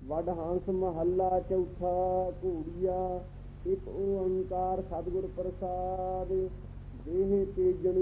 ਵਡ ਹੰਸ ਮਹੱਲਾ ਚੌਥਾ। ਘੋੜੀਆ ਇੱਕ ਓੰਕਾਰ ਸਤਿਗੁਰ ਪ੍ਰਸਾਦ। ਦੇਹ ਤੇਜਣ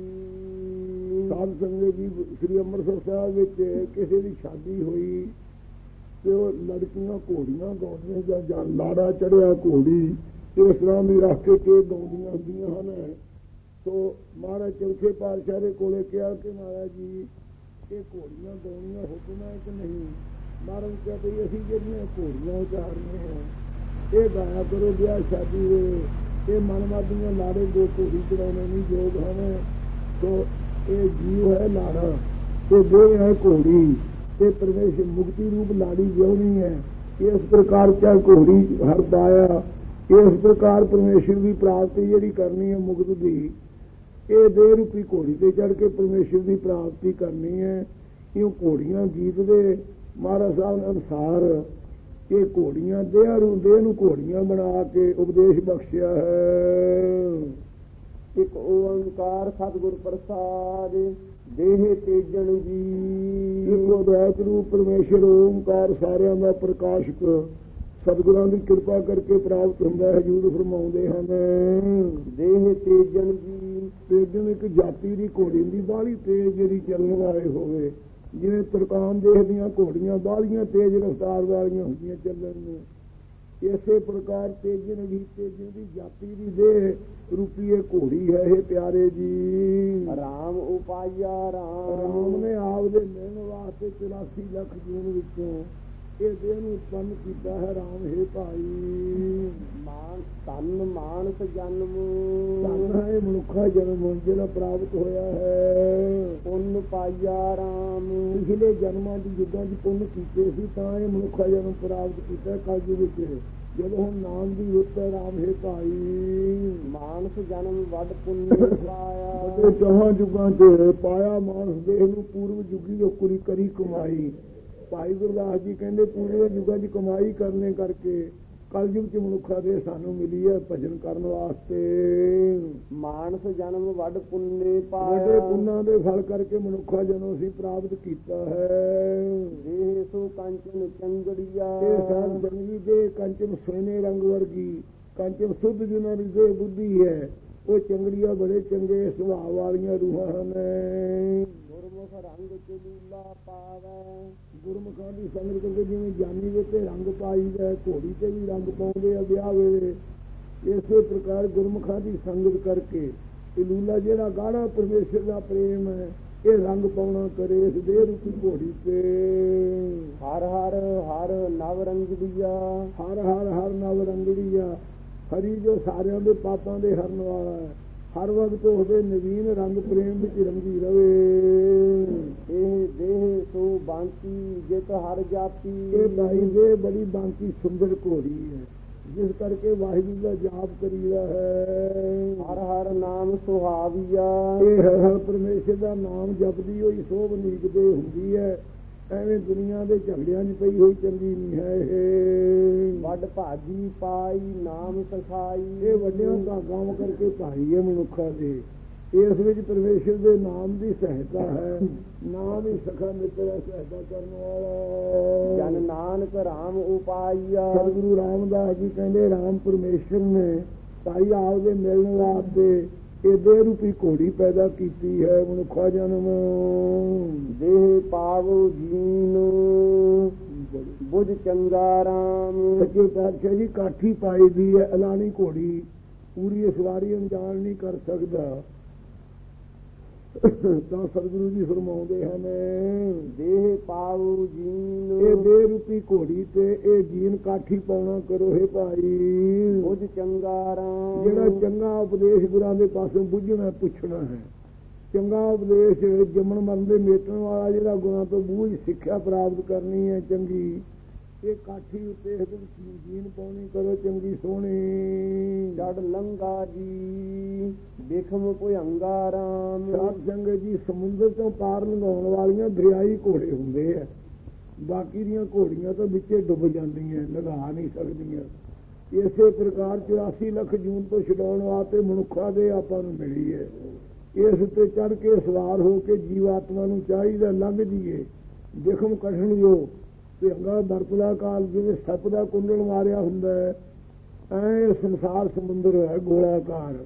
ਜੀ। ਸਾਧ ਸੰਗਤ ਜੀ, ਸ੍ਰੀ ਅੰਮ੍ਰਿਤਸਰ ਸਾਹਿਬ ਵਿੱਚ ਕਿਸੇ ਦੀ ਸ਼ਾਦੀ ਹੋਈ ਤੇ ਉਹ ਲੜਕੀਆਂ ਘੋੜੀਆਂ ਗਾਉਂਦੀਆਂ ਜਾਂ ਲਾੜਾ ਚੜਿਆ ਘੋੜੀ ਇਸ ਤਰ੍ਹਾਂ ਵੀ ਰੱਖ ਕੇ ਗਾਉਂਦੀਆਂ ਹੁੰਦੀਆਂ ਹਨ। ਸੋ ਮਹਾਰਾਜ ਚੌਥੇ ਪਾਤਸ਼ਾਹ ਦੇ ਕੋਲੇ ਕਿਹਾ ਕਿ ਮਹਾਰਾਜ ਜੀ ਇਹ ਘੋੜੀਆਂ ਗਾਉਣੀਆਂ ਹੁਕਮ ਹੈ ਕਿ ਨਹੀਂ। ਮਹਾਰਾਜ ਕਿਹਾ ਬਈ ਅਸੀਂ ਜਿਹੜੀਆਂ ਘੋੜੀਆਂ ਉਚਾਰਨੀਆਂ ਹੈ ਇਹ ਗਾਇਆ ਕਰੋ ਵਿਆਹ ਸ਼ਾਦੀ ਦੇ। ਇਹ ਮਨਮਰਦੀਆਂ ਲਾੜੇ ਦੋ ਘੋੜੀ ਚੜਾਉਣੇ ਨਹੀਂ ਯੋਗ ਹਨ। ਸੋ ਇਹ ਜੀਵ ਹੈ ਲਾੜਾ ਤੇ ਦੇਹ ਹੈ ਘੋੜੀ ਤੇ ਪਰਮੇਸ਼ਰ ਮੁਕਤੀ ਰੂਪ ਲਾੜੀ ਵਿਆਹਣੀ ਹੈ। ਇਸ ਪ੍ਰਕਾਰ ਚਾਹੇ ਘੋੜੀ ਹਰ ਪਾਇਆ ਇਸ ਪ੍ਰਕਾਰ ਪਰਮੇਸ਼ਰ ਦੀ ਪ੍ਰਾਪਤੀ ਜਿਹੜੀ ਕਰਨੀ ਹੈ ਮੁਕਤ ਦੀ ਇਹ ਦੇਹ ਰੂਪੀ ਘੋੜੀ ਤੇ ਚੜ੍ਹ ਕੇ ਪਰਮੇਸ਼ਰ ਦੀ ਪ੍ਰਾਪਤੀ ਕਰਨੀ ਹੈ। ਇਹ ਘੋੜੀਆਂ ਗੀਤ ਦੇ ਮਹਾਰਾਜ ਸਾਹਿਬ ਅਨੁਸਾਰ ਇਹ ਘੋੜੀਆਂ ਦੇਹ ਨੂੰ ਘੋੜੀਆਂ ਬਣਾ ਕੇ ਉਪਦੇਸ਼ ਬਖਸ਼ਿਆ ਹੈ। ਇੱਕ ਓੰਕਾਰ ਸਤਿਗੁਰ ਪ੍ਰਸਾਦ। ਦੇਹ ਤੇਜਣ ਜੀ। ਇੱਕੋ ਅਦਵੈਤ ਰੂਪ ਪਰਮੇਸ਼ਰ ਓੰਕਾਰ ਸਾਰਿਆਂ ਦਾ ਪ੍ਰਕਾਸ਼ਕ ਸਤਿਗੁਰਾਂ ਦੀ ਕਿਰਪਾ ਕਰਕੇ ਪ੍ਰਾਪਤ ਹੁੰਦਾ ਹੈ। ਹਜ਼ੂਰ ਫਰਮਾਉਂਦੇ ਹਨ ਦੇਹ ਤੇਜਣ ਜੀ। ਤੇਜਣ ਇੱਕ ਜਾਤੀ ਦੀ ਘੋੜੀ ਦੀ ਬਾਹਲੀ ਤੇਜ਼ ਜਿਹੜੀ ਚੱਲਣ ਵਾਲੇ ਹੋਵੇ। ਜਿਵੇਂ ਤੁਰਕਾਨ ਦੇਸ਼ ਦੀਆਂ ਘੋੜੀਆਂ ਬਾਹਲੀਆਂ ਤੇਜ਼ ਰਫ਼ਤਾਰ ਵਾਲੀਆਂ ਹੁੰਦੀਆਂ ਚੱਲਣ ਨੂੰ। ਇਸੇ ਪ੍ਰਕਾਰ ਤੇਜਣ ਦੀ ਜਾਤੀ ਦੀ ਦੇਹ ਰੂਪੀ ਇਹ ਘੋੜੀ ਹੈ। ਇਹ ਪਿਆਰੇ ਜੀ ਰਾਮ ਉਪਾਇਆ ਰਾਮ ਨੇ ਆਪ ਦੇ ਮਿਲਣ ਵਾਸਤੇ 84 ਲੱਖ ਜੂਨ ਵਿੱਚੋਂ ਇਹ ਦੇਹ ਨੂੰ ਉਤਪੰਨ ਕੀਤਾ ਹੈ। ਰਾਮ ਹੈ ਭਾਈ ਧੰਨ ਮਾਨਸ ਜਨਮ। ਧੰਨ ਹੈ ਮਨੁੱਖਾ ਜਨਮ ਜਿਹੜਾ ਪ੍ਰਾਪਤ ਹੋਇਆ ਹੈ। ਪੁੰਨ ਪਾਇਆ ਰਾਮ। ਪਿਛਲੇ ਜਨਮਾਂ ਦੀ ਯੁੱਗਾਂ ਚ ਪੁੰਨ ਕੀਤੇ ਸੀ ਤਾਂ ਇਹ ਮਨੁੱਖਾ ਜਨਮ ਪ੍ਰਾਪਤ ਕੀਤਾ ਕਲਯੁਗ ਵਿੱਚ। ਜਦੋਂ ਹੁਣ ਨਾਮ ਦੀ ਰੁੱਤ ਹੈ ਰਾਮ ਹੈ ਭਾਈ। ਮਾਨਸ ਜਨਮ ਵੱਡ ਪੁੰਨ ਪਾਇਆ। ਚੌਹਾਂ ਯੁੱਗਾਂ ਚ ਪਾਇਆ ਮਾਨਸ ਦੇਹ ਨੂੰ ਪੂਰਵ ਯੁੱਗੀ ਜੋ ਕੁਰੀ ਕਰੀ ਕਮਾਈ। ਭਾਈ ਗੁਰਦਾਸ ਜੀ ਕਹਿੰਦੇ ਪੂਰੇ ਯੁੱਗਾਂ ਦੀ ਕਮਾਈ ਕਰਨੇ ਕਰਕੇ ਕਲਯੁਗ ਚ ਮਨੁੱਖਾ ਦੇ ਸਾਨੂੰ ਮਿਲੀ ਹੈ ਭਜਨ ਕਰਨ ਵਾਸਤੇ। ਮਾਨਸ ਜਨਮ ਵੱਡ ਪੁੰਨੇ ਪਾਇਆ। ਵੱਡੇ ਪੁੰਨਾਂ ਦੇ ਫਲ ਕਰਕੇ ਮਨੁੱਖਾ ਜਨਮ ਅਸੀਂ ਪ੍ਰਾਪਤ ਕੀਤਾ ਹੈ। ਦੇਹ ਸੋ ਕੰਚਨ ਚੰਗੜੀਆ। ਇਹ ਸਾਧ ਚੰਗੀ ਦੇ ਕੰਚਨ ਸੋਨੇ ਰੰਗ ਵਰਗੀ ਕੰਚਨ ਸੁੱਧ ਜਿਹਨਾਂ ਦੀ ਦੇਹ ਬੁੱਧੀ ਹੈ ਉਹ ਚੰਗੜੀਆਂ ਬੜੇ ਚੰਗੇ ਸੁਭਾਅ ਵਾਲੀਆਂ ਰੂਹਾਂ ਹਨ। ਗੁਰਮੁਖ ਰੰਗ ਚ ਲੀਲਾ ਪਾਵੈ। ਗੁਰਮੁਖਾਂ ਦੀ ਸੰਗਤ ਕਰਕੇ ਜਿਵੇਂ ਜਾਨੀ ਦੇ ਤੇ ਰੰਗ ਪਾਈਦਾ ਘੋੜੀ ਤੇ ਵੀ ਰੰਗ ਪਾਉਂਦੇ ਆ ਵਿਆਹ ਵੇਲੇ। ਇਸੇ ਪ੍ਰਕਾਰ ਗੁਰਮੁਖਾਂ ਦੀ ਸੰਗਤ ਕਰਕੇ ਇਹ ਲੀਲਾ ਜਿਹੜਾ ਗਾੜਾ ਪਰਮੇਸ਼ਰ ਦਾ ਪ੍ਰੇਮ ਹੈ ਇਹ ਰੰਗ ਪਾਉਣਾ ਕਰੇ ਇਸ ਦੇਹ ਰੂਪੀ ਘੋੜੀ ਤੇ। ਹਰ ਹਰ ਹਰ ਨਵ ਰੰਗੜੀਆ। ਹਰ ਹਰ ਹਰ ਨਵ ਰੰਗੜੀਆ। ਹਰੀ ਜੋ ਸਾਰਿਆਂ ਦੇ ਪਾਪਾਂ ਦੇ ਹਰਨ ਵਾਲਾ ਹੈ। ਹਰ ਵਕਤ ਉਹਦੇ ਨਵੀਨ ਰੰਗ ਪ੍ਰੇਮ ਵਿੱਚ ਰੰਗੀ ਰਵੇ। ਇਹ ਦੇਹ ਸੋ ਬਾਂਕੀ ਜਿਤ ਹਰ ਜਾਤੀ। ਇਹ ਭਾਈ ਦੇ ਬੜੀ ਬਾਂਕੀ ਸੁੰਦਰ ਘੋੜੀ ਹੈ ਜਿਸ ਕਰਕੇ ਵਾਹਿਗੁਰੂ ਦਾ ਜਾਪ ਕਰੀਦਾ ਹੈ। ਹਰ ਹਰ ਨਾਮ ਸੁਹਾਵੀਆ। ਇਹ ਹਰ ਪਰਮੇਸ਼ਰ ਦਾ ਨਾਮ ਜਪਦੀ ਹੋਈ ਸੋਭ ਨੀਕਦੇ ਹੁੰਦੀ ਹੈ। ਐਵੇਂ ਦੁਨੀਆ ਦੇ ਝਗੜਿਆਂ 'ਚ ਪਈ ਹੋਈ ਚੰਗੀ ਨਹੀਂ ਹੈ। ਇਹ ਵੱਡ ਭਾਜੀ ਪਾਈ ਨਾਮ ਸਖਾਈ। ਇਹ ਵੱਡਿਆਂ ਭਾਗਾਂ ਕਰਕੇ ਭਾਈ ਹੈ ਮਨੁੱਖਾਂ ਦੇ। ਇਸ ਵਿੱਚ ਪਰਮੇਸ਼ਰ ਦੇ ਨਾਮ ਦੀ ਸਹਾਇਤਾ ਹੈ। ਨਾਮ ਹੀ ਸਖਾ ਮਿੱਤਰ ਹੈ ਸਹਾਇਤਾ ਕਰਨ ਵਾਲਾ। ਜਨ ਨਾਨਕ ਰਾਮ ਉਪਾਇਆ। ਸਤਿਗੁਰੂ ਰਾਮਦਾਸ ਜੀ ਕਹਿੰਦੇ ਰਾਮ ਪਰਮੇਸ਼ਰ ਨੇ ਭਾਈ ਆਪ ਦੇ ਮਿਲਣ ਵਾਸਤੇ ਇਹ ਦੇਹ ਰੂਪੀ ਘੋੜੀ ਪੈਦਾ ਕੀਤੀ ਹੈ ਮਨੁੱਖਾ ਜਨਮ। ਦੇਹ ਪਾਵੋ ਜੀਨ ਬੁਝ ਚੰਗਾ ਰਾਮ। ਸੱਚੇ ਪਾਤਸ਼ਾਹ ਜੀ ਕਾਠੀ ਪਾਈ ਦੀ ਹੈ ਅਲਾਣੀ ਘੋੜੀ ਪੂਰੀ ਸਵਾਰੀ ਅਣਜਾਣ ਨਹੀਂ ਕਰ ਸਕਦਾ। ਤਾਂ ਸਤਿਗੁਰੂ ਜੀ ਫਰਮਾਉਂਦੇ ਹਨ ਦੇਹ ਪਾਵੋ ਜੀਨ। ਇਹ ਦੇਹ ਰੂਪੀ ਘੋੜੀ ਤੇ ਇਹ ਜੀਨ ਕਾਠੀ ਪਾਉਣਾ ਕਰੋ ਹੈ ਭਾਈ। ਬੁਝ ਚੰਗਾ ਰਾਮ। ਜਿਹੜਾ ਚੰਗਾ ਉਪਦੇਸ਼ ਗੁਰਾਂ ਦੇ ਪਾਸੋਂ ਬੁੱਝਣਾ ਪੁੱਛਣਾ ਹੈ। ਚੰਗਾ ਉਪਦੇਸ਼ ਜੰਮਣ ਮਰਨ ਦੇ ਮੇਟਣ ਵਾਲਾ ਜਿਹੜਾ ਗੁਰਾਂ ਤੋਂ ਬੂਝ ਸਿੱਖਿਆ ਪ੍ਰਾਪਤ ਕਰਨੀ ਹੈ ਚੰਗੀ ਇਹ ਕਾਠੀ ਉੱਤੇ ਇਹਦੇ ਵਿੱਚ ਜੀਨ ਪਾਉਣੀ ਕਰੋ ਚੰਗੀ ਸੋਹਣੀ। ਜੜ ਲੰਗਾ ਜੀ ਦੇਖਮ ਭੁਜੰਗਾ ਰਾਮ। ਸਾਧ ਸੰਗਤ ਜੀ ਸਮੁੰਦਰ ਤੋਂ ਪਾਰ ਲੰਘਾਉਣ ਵਾਲੀਆਂ ਦਰਿਆਈ ਘੋੜੇ ਹੁੰਦੇ ਆ। ਬਾਕੀ ਦੀਆਂ ਘੋੜੀਆਂ ਤਾਂ ਵਿੱਚੇ ਡੁੱਬ ਜਾਂਦੀਆਂ ਲੰਘਾ ਨਹੀਂ ਸਕਦੀਆਂ। ਇਸੇ ਪ੍ਰਕਾਰ 84 ਲੱਖ ਜੂਨ ਤੋਂ ਛਡਾਉਣ ਵਾਸਤੇ ਮਨੁੱਖਾਂ ਦੇ ਆਪਾਂ ਨੂੰ ਮਿਲੀ ਹੈ। ਇਸ ਉੱਤੇ ਚੜ੍ਹ ਕੇ ਸਵਾਰ ਹੋ ਕੇ ਜੀਵਾਤਮਾ ਨੂੰ ਚਾਹੀਦਾ ਲੰਘ ਜੀਏ ਜ਼ਖਮ ਕੱਢਣ ਜੋ ਭਿਅੰਗਾ ਵਰਤਦਾ ਕਾਲ ਜਿਵੇਂ ਸੱਪ ਦਾ ਕੁੰਡਲ ਮਾਰਿਆ ਹੁੰਦਾ ਹੈ, ਐ ਸੰਸਾਰ ਸਮੁੰਦਰ ਹੈ ਗੋਲਾਕਾਰ।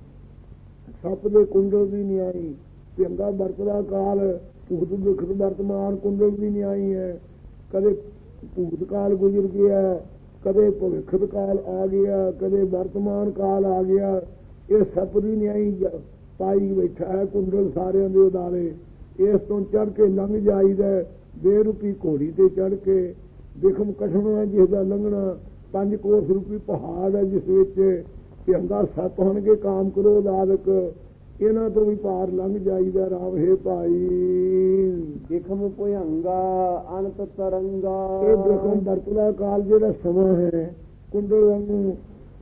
ਸੱਪ ਦੇ ਕੁੰਡਲ ਦੀ ਨਿਆਈ ਭਿਅੰਗਾ ਵਰਤਦਾ ਕਾਲ, ਭੂਤ ਵਿਖਤ ਵਰਤਮਾਨ ਕੁੰਡਲ ਦੀ ਨਿਆਈ ਹੈ। ਕਦੇ ਭੂਤ ਕਾਲ ਗੁਜ਼ਰ ਗਿਆ, ਕਦੇ ਭਵਿੱਖਤ ਕਾਲ ਆ ਗਿਆ, ਕਦੇ ਵਰਤਮਾਨ ਕਾਲ ਆ ਗਿਆ। ਇਹ ਸੱਪ ਦੀ ਨਿਆਈ ਪਾਈ ਬੈਠਾ ਹੈ ਕੁੰਡਲ ਸਾਰਿਆਂ ਦੇ ਉਦਾਰੇ। ਇਸ ਤੋਂ ਚੜ੍ਹ ਕੇ ਲੰਘ ਜਾਈਦਾ ਬੇਰੂਪੀ ਘੋੜੀ ਤੇ ਚੜ੍ਹ ਕੇ। ਵਿਖਮ ਕਠਨ ਹੈ ਜਿਸ ਦਾ ਲੰਘਣਾ, 5 ਕੋਸ ਰੂਪੀ ਪਹਾੜ ਹੈ ਜਿਸ ਵਿੱਚ ਭਿਅੰਗਾ ਸੱਪ ਹੋਣਗੇ ਕਾਮ ਕ੍ਰੋਧ ਆਦਿਕ। ਇਹਨਾਂ ਤੋਂ ਵੀ ਪਾਰ ਲੰਘ ਜਾਈਦਾ ਰਾਮ ਹੈ ਭਾਈ। ਵਿਖਮ ਭੁਯੰਗਾ ਅਨੰਤ ਤਰੰਗਾ। ਇਹ ਵਿਖਮ ਵਰਤਦਾ ਕਾਲ ਜਿਹੜਾ ਸਮਾਂ ਹੈ ਕੁੰਡਲ ਵਾਂਗੂ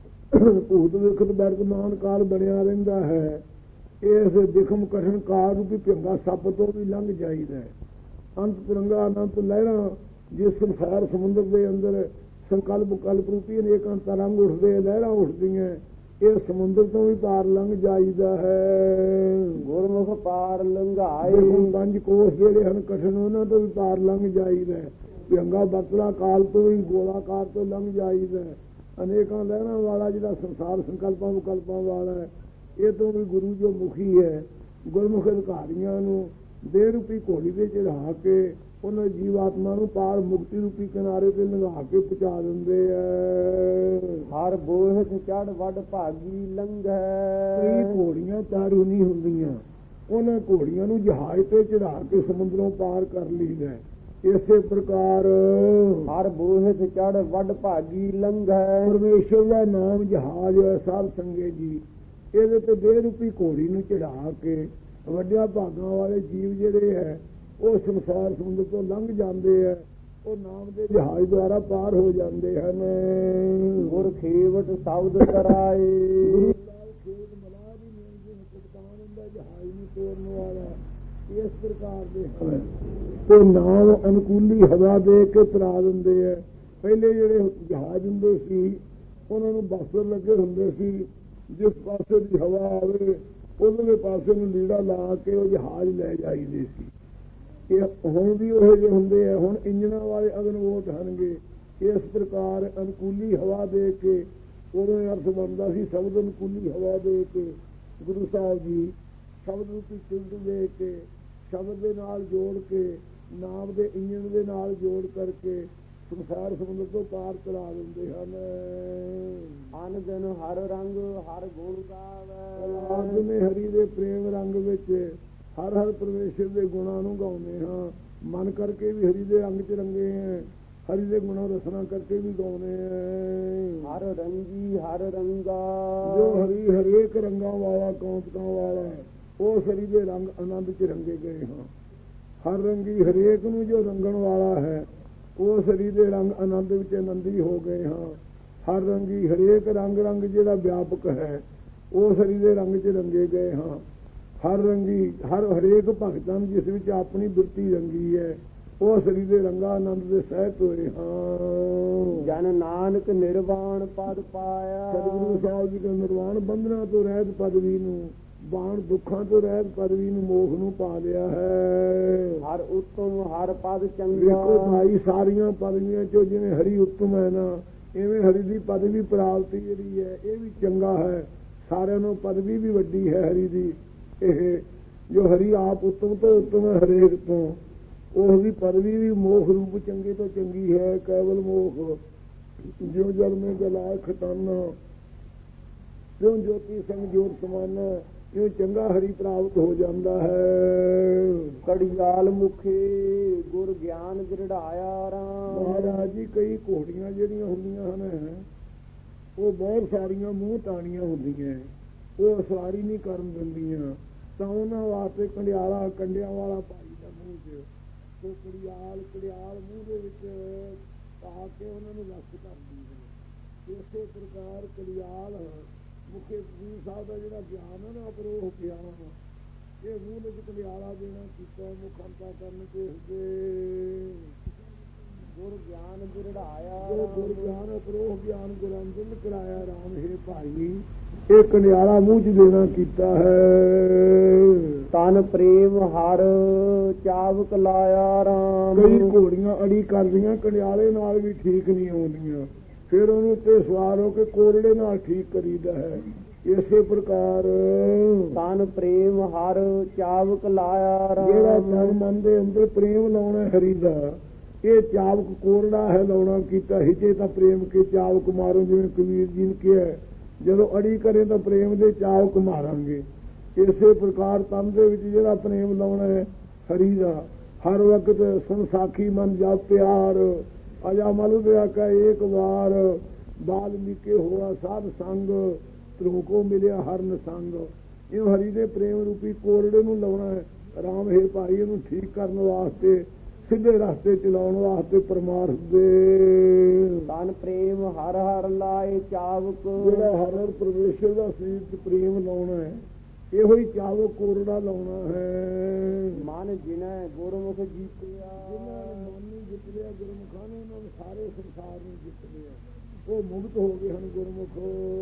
ਭੂਤ ਵਿਖਤ ਵਰਤਮਾਨ ਕਾਲ ਬਣਿਆ ਰਹਿੰਦਾ ਹੈ। ਇਸ ਵਿਖਮ ਕਠਨ ਕਾਲ ਰੂਪੀ ਭਿਅੰਗਾ ਸੱਪ ਤੋਂ ਵੀ ਲੰਘ ਜਾਈਦਾ। ਅੰਤ ਤਿਰੰਗਾ ਅਨੰਤ ਲਹਿਰਾਂ ਜਿਸ ਸੰਸਾਰ ਸਮੁੰਦਰ ਦੇ ਅੰਦਰ ਸੰਕਲਪ ਕਲਪ ਰੂਪੀ ਅਨੇਕਾਂ ਤਰੰਗ ਉੱਠਦੇ, ਲਹਿਰਾਂ ਉੱਠਦੀਆਂ, ਇਹ ਸਮੁੰਦਰ ਤੋਂ ਵੀ ਪਾਰ ਲੰਘ ਜਾਈਦਾ ਹੈ। ਗੁਰਮੁਖ ਪਾਰ ਲੰਘਾਏ। 5 ਕੋਸ ਜਿਹੜੇ ਹਨ ਕਠਨ, ਉਹਨਾਂ ਤੋਂ ਵੀ ਪਾਰ ਲੰਘ ਜਾਈਦਾ। ਭਿਅੰਗਾ ਵਰਤਦਾ ਕਾਲ ਤੋਂ ਵੀ ਗੋਲਾਕਾਰ ਤੋਂ ਲੰਘ ਜਾਈਦਾ। ਅਨੇਕਾਂ ਲਹਿਰਾਂ ਵਾਲਾ ਜਿਹੜਾ ਸੰਸਾਰ ਸੰਕਲਪਾਂ ਵਿਕਲਪਾਂ ਵਾਲਾ ਹੈ, ਇਹ ਤੋਂ ਵੀ ਗੁਰੂ ਜੋ ਮੁਖੀ ਹੈ ਗੁਰਮੁਖ ਅਧਿਕਾਰੀਆਂ ਨੂੰ ਬੇਰੂਪੀ ਘੋੜੀ ਤੇ ਚੜ੍ਹਾ ਕੇ ਉਹਨਾਂ ਜੀਵਾਤਮਾ ਨੂੰ ਪਾਰ ਮੁਕਤੀ ਰੂਪੀ ਕਿਨਾਰੇ ਤੇ ਲੰਘਾ ਕੇ ਪਹੁੰਚਾ ਦਿੰਦੇ ਹੈ। ਹਰ ਬੋਹਿਤ ਚੜ ਵੱਡ ਭਾਗੀ ਲੰਘੈ। ਕਈ ਘੋੜੀਆਂ ਚਾਰੂ ਨਹੀਂ ਹੁੰਦੀਆਂ, ਉਹਨਾਂ ਘੋੜੀਆਂ ਨੂੰ ਜਹਾਜ਼ ਤੇ ਚੜ੍ਹਾ ਕੇ ਸਮੁੰਦਰੋਂ ਪਾਰ ਕਰ ਲਈਦਾ। ਇਸੇ ਪ੍ਰਕਾਰ ਹਰ ਬੋਹਿਤ ਚੜ ਵੱਡ ਭਾਗੀ ਲੰਘੈ। ਪਰਮੇਸ਼ਰ ਦਾ ਨਾਮ ਜਹਾਜ਼ ਹੈ ਸਾਧ ਸੰਗਤ ਜੀ। ਇਹਦੇ ਤੇ ਬੇਰੂਪੀ ਘੋੜੀ ਨੂੰ ਚੜ੍ਹਾ ਕੇ ਵੱਡਿਆਂ ਭਾਗਾਂ ਵਾਲੇ ਜੀਵ ਜਿਹੜੇ ਹੈ ਉਹ ਸੰਸਾਰ ਸਮੁੰਦਰ ਤੋਂ ਲੰਘ ਜਾਂਦੇ ਹੈ, ਉਹ ਨਾਮ ਦੇ ਜਹਾਜ਼ ਦੁਆਰਾ ਪਾਰ ਹੋ ਜਾਂਦੇ ਹਨ। ਗੁਰ ਖੇਵਟ ਸ਼ਬਦ ਕਰਾਏ। ਖੇਵਟ ਮਲਾਹ ਦੀ ਮੇਨ ਕਪਤਾਨ ਹੁੰਦਾ ਜਹਾਜ਼ ਨੂੰ ਤੋਰਨ ਵਾਲਾ। ਇਸ ਪ੍ਰਕਾਰ ਦੇ ਹਨ ਤੇ ਨਾਮ ਅਨੁਕੂਲੀ ਹਵਾ ਦੇ ਕੇ ਤਰਾ ਦਿੰਦੇ ਹੈ। ਪਹਿਲੇ ਜਿਹੜੇ ਜਹਾਜ਼ ਹੁੰਦੇ ਸੀ ਉਹਨਾਂ ਨੂੰ ਬਾਸਰ ਲੱਗੇ ਹੁੰਦੇ ਸੀ, ਜਿਸ ਪਾਸੇ ਦੀ ਹਵਾ ਆਵੇ ਉਧਰਲੇ ਪਾਸੇ ਨੂੰ ਲੀੜਾ ਲਾ ਕੇ ਉਹ ਜਹਾਜ਼ ਲੈ ਜਾਈਦੇ ਸੀ। ਇਹ ਹੁਣ ਵੀ ਉਹ ਜਿਹੇ ਹੁੰਦੇ ਆ। ਹੁਣ ਇੰਜਣਾਂ ਵਾਲੇ ਅਗਨਵੋਟ ਹਨਗੇ। ਇਸ ਪ੍ਰਕਾਰ ਅਨੁਕੂਲੀ ਹਵਾ ਦੇ ਕੇ ਉਦੋਂ ਅਰਥ ਬਣਦਾ ਸੀ ਸ਼ਬਦ ਅਨੁਕੂਲੀ ਹਵਾ ਦੇ ਕੇ। ਗੁਰੂ ਸਾਹਿਬ ਜੀ ਸ਼ਬਦ ਰੂਪੀ ਚਿੰਤ ਦੇ ਕੇ ਸ਼ਬਦ ਦੇ ਨਾਲ ਜੋੜ ਕੇ ਨਾਮ ਦੇ ਇੰਜਣ ਦੇ ਨਾਲ ਜੋੜ ਕਰਕੇ ਸੰਸਾਰ ਸਮੁੰਦਰ ਤੋਂ ਪਾਰ ਕਰਾ ਦਿੰਦੇ ਹਨ। ਅਨ ਦਿਨ ਹਰ ਰੰਗ ਹਰ ਗੁਣ ਗਾਵੇ। ਅੱਜ ਨੇ ਹਰੀ ਦੇ ਪ੍ਰੇਮ ਰੰਗ ਵਿੱਚ ਹਰ ਹਰ ਪਰਮੇਸ਼ਰ ਦੇ ਗੁਣਾਂ ਨੂੰ ਗਾਉਂਦੇ ਹਾਂ। ਮਨ ਕਰਕੇ ਵੀ ਹਰੀ ਦੇ ਰੰਗ 'ਚ ਰੰਗੇ ਹੈ, ਹਰੀ ਦੇ ਗੁਣਾਂ ਰਸਨਾ ਕਰਕੇ ਵੀ ਗਾਉਂਦੇ ਹੈ। ਹਰ ਰੰਗੀ ਹਰ ਰੰਗਾ। ਜੋ ਹਰੀ ਹਰੇਕ ਰੰਗਾਂ ਵਾਲਾ ਕੌਂਤਕਾਂ ਵਾਲਾ ਉਸ ਹਰੀ ਦੇ ਰੰਗ ਆਨੰਦ 'ਚ ਰੰਗੇ ਗਏ ਹਾਂ। ਹਰ ਰੰਗੀ ਹਰੇਕ ਨੂੰ ਜੋ ਰੰਗਣ ਵਾਲਾ ਹੈ ਉਸ ਹਰੀ ਦੇ ਰੰਗ ਆਨੰਦ ਵਿੱਚ ਆਨੰਦੀ ਹੋ ਗਏ ਹਾਂ। ਹਰ ਰੰਗੀ ਹਰੇਕ ਰੰਗ ਰੰਗ ਜਿਹੜਾ ਵਿਆਪਕ ਹੈ ਉਸ ਹਰੀ ਦੇ ਰੰਗ 'ਚ ਰੰਗੇ ਗਏ ਹਾਂ। ਹਰ ਰੰਗੀ ਹਰੇਕ ਭਗਤਾਂ ਜਿਸ ਵਿੱਚ ਆਪਣੀ ਬਿਰਤੀ ਰੰਗੀ ਹੈ ਉਹ ਸਰੀ ਦੇ ਰੰਗਾ ਆਨੰਦ ਦੇ ਸਹਿਤ ਹੋਏ ਹਾਂ। ਜਨ ਨਾਨਕ ਨਿਰਵਾਣ ਪਦ ਪਾਇਆ। ਸਤਿਗੁਰੂ ਸਾਹਿਬ ਜੀ ਦੇ ਨਿਰਵਾਣ ਬੰਧਨਾਂ ਤੋਂ ਰਹਿਤ ਪਦਵੀ ਨੂੰ, ਬਾਣ ਦੁੱਖਾਂ ਤੋਂ ਰਹਿਤ ਪਦਵੀ ਨੂੰ, ਮੋਖ ਨੂੰ ਪਾ ਲਿਆ ਹੈ। ਹਰ ਉੱਤਮ ਹਰ ਪਦ ਚੰਗਾ। ਵੇਖੋ ਭਾਈ ਸਾਰੀਆਂ ਪਦਵੀਆਂ ਚੋਂ ਜਿਵੇਂ ਹਰੀ ਉੱਤਮ ਹੈ ਨਾ, ਇਵੇਂ ਹਰੀ ਦੀ ਪਦਵੀ ਪ੍ਰਾਪਤੀ ਜਿਹੜੀ ਹੈ ਇਹ ਵੀ ਚੰਗਾ ਹੈ। ਸਾਰਿਆਂ ਨੂੰ ਪਦਵੀ ਵੀ ਵੱਡੀ ਹੈ ਹਰੀ ਦੀ। ਇਹ ਜੋ ਹਰੀ ਆਪ ਉੱਤਮ ਤੋਂ ਉੱਤਮ ਹੈ ਹਰੇਕ ਤੋਂ, ਉਸ ਦੀ ਪਦਵੀ ਵੀ ਮੋਖ ਰੂਪ ਚੰਗੇ ਤੋਂ ਚੰਗੀ ਹੈ। ਕੇਵਲ ਮੋਖ ਜਿਉਂ ਜਲ ਮੇਂ ਜਲਾਏ ਖਟਾਨਾ, ਤਿਉਂ ਜੋਤੀ ਸੰਗ ਜੋਤ ਸਮਾਨਾ, ਇਉਂ ਚੰਗਾ ਹਰੀ ਪ੍ਰਾਪਤ ਹੋ ਜਾਂਦਾ ਹੈ। ਕੜਿਆਲ ਮੁਖੇ ਗੁਰ ਗਿਆਨ ਦ੍ਰਿੜਾਇਆ ਰਾਮ। ਮਹਾਰਾਜ ਜੀ ਕਈ ਘੋੜੀਆਂ ਜਿਹੜੀਆਂ ਹੁੰਦੀਆਂ ਹਨ ਉਹ ਬਹੁਤ ਸਾਰੀਆਂ ਮੂੰਹ ਟਾਣੀਆਂ ਹੁੰਦੀਆਂ, ਉਹ ਸਵਾਰੀ ਨਹੀਂ ਕਰਨ ਦਿੰਦੀਆਂ, ਤਾਂ ਉਹਨਾਂ ਵਾਸਤੇ ਕੰਡਿਆਲਾ ਕੰਡਿਆਂ ਵਾਲਾ ਭਾਈ ਦਾ ਮੂੰਹ 'ਚ ਉਹ ਕੜਿਆਲ ਮੂੰਹ ਦੇ ਵਿੱਚ ਪਾ ਕੇ ਉਹਨਾਂ ਨੂੰ ਵਸ ਕਰਦੀ ਹੈ। ਇਸੇ ਪ੍ਰਕਾਰ ਕੜਿਆਲ ਮੁਖੇ ਗੁਰੂ ਸਾਹਿਬ ਦਾ ਜਿਹੜਾ ਗਿਆਨ ਹੈ ਨਾ ਅਪਰੋਹ ਗਿਆਨ, ਇਹ ਮੂੰਹ ਵਿੱਚ ਕੰਡਿਆਲਾ ਦੇਣਾ ਕੀਤਾ ਮੁਖੰਤਾ ਕਰਨ ਕੇ ਗੁਰ ਗਿਆਨ ਗਿਰੜਾਇਆ ਜੋ ਗੁਰ ਗਿਆਨ ਉਪਰੋਹ ਗਿਆਨ ਗੁਰੰਜਨ ਕਰਾਇਆ ਰਾਮ ਹੈ ਭਾਈ ਇਹ ਕਨਿਆਲਾ ਮੂੰਹ ਚ ਦੇਣਾ ਕੀਤਾ ਹੈ। ਤਨ ਪ੍ਰੇਮ ਹਰ ਚਾਵਕ ਲਾਇਆ ਰਾਮ। ਕਈ ਘੋੜੀਆਂ ਅੜੀ ਕਰਦੀਆਂ ਕਨਿਆਲੇ ਨਾਲ ਵੀ ਠੀਕ ਨਹੀਂ ਆਉਂਦੀਆਂ, ਫਿਰ ਉਹਨੂੰ ਤੇ ਸਵਾਰ ਹੋ ਕੇ ਕੋਰੜੇ ਨਾਲ ਠੀਕ ਕਰੀਦਾ ਹੈ। ਇਸੇ ਪ੍ਰਕਾਰ ਤਨ ਪ੍ਰੇਮ ਹਰ ਚਾਵਕ ਲਾਇਆ ਰਾਮ। ਜਿਹੜਾ ਤਨ ਮਨ ਦੇ ਅੰਦਰ ਪ੍ਰੇਮ ਲਾਉਣਾ ਹਰੀ ਦਾ, ਇਹ ਚਾਵਕ ਕੋਰੜਾ ਹੈ ਲਾਉਣਾ ਕੀਤਾ। ਹਿਜੇ ਤਾਂ ਪ੍ਰੇਮ ਕੇ ਚਾਵਕ ਮਾਰੋ, ਜਿਵੇਂ ਕਬੀਰ ਜੀ ਨੇ ਕਿਹਾ ਜਦੋਂ ਅੜੀ ਕਰੇ ਤਾਂ ਪ੍ਰੇਮ ਦੇ ਚਾਵਕ ਮਾਰਾਂਗੇ। ਇਸੇ ਪ੍ਰਕਾਰ ਤਨ ਦੇ ਵਿੱਚ ਜਿਹੜਾ ਪ੍ਰੇਮ ਲਾਉਣਾ ਹੈ ਹਰੀ ਦਾ, ਹਰ ਵਕਤ ਸੁਣ ਸਾਖੀ ਮਨ ਜਾ ਪਿਆਰ ਅਜਾ ਮਲੁ ਦਿਆ ਕਾ ਏਕ ਵਾਰ ਬਾਲ ਮਿਕੇ ਹੋਆ ਸਾਧ ਸੰਗ ਧਰੂ ਕੋ ਮਿਲਿਆ ਹਰਨ ਸੰਗ। ਇਹ ਹਰੀ ਦੇ ਪ੍ਰੇਮ ਰੂਪੀ ਕੋਰੜੇ ਨੂੰ ਲਾਉਣਾ ਹੈ। ਰਾਮ ਹੈ ਭਾਈ ਇਹਨੂੰ ਠੀਕ ਕਰਨ ਵਾਸਤੇ, ਸਿੱਧੇ ਰਸਤੇ ਚਲਾਉਣ ਵਾਸਤੇ ਪਰਮਾਰਥ ਦੇ। ਤਨ ਪ੍ਰੇਮ ਹਰ ਹਰ ਲਾਏ ਚਾਵਕ। ਜਿਹੜਾ ਹਰ ਪਰਮੇਸ਼ਰ ਦਾ ਸਰੀਰ ਚ ਪ੍ਰੇਮ ਲਾਉਣਾ ਹੈ, ਇਹੋ ਹੀ ਚਾਵਕ ਕੋਰੜਾ ਲਾਉਣਾ ਹੈ। ਮਨ ਜਿਨੈ ਗੁਰਮੁਖ ਜੀਤਿਆ। ਜਿਨ੍ਹਾਂ ਨੇ ਮਨ ਨੂੰ ਜਿੱਤ ਲਿਆ ਗੁਰਮੁਖਾਂ ਨੇ, ਉਹਨਾਂ ਨੇ ਸਾਰੇ ਸੰਸਾਰ ਨੂੰ ਜਿੱਤ ਲਿਆ। ਉਹ ਮੁਕਤ ਹੋ ਗਏ ਹਨ ਗੁਰਮੁਖ।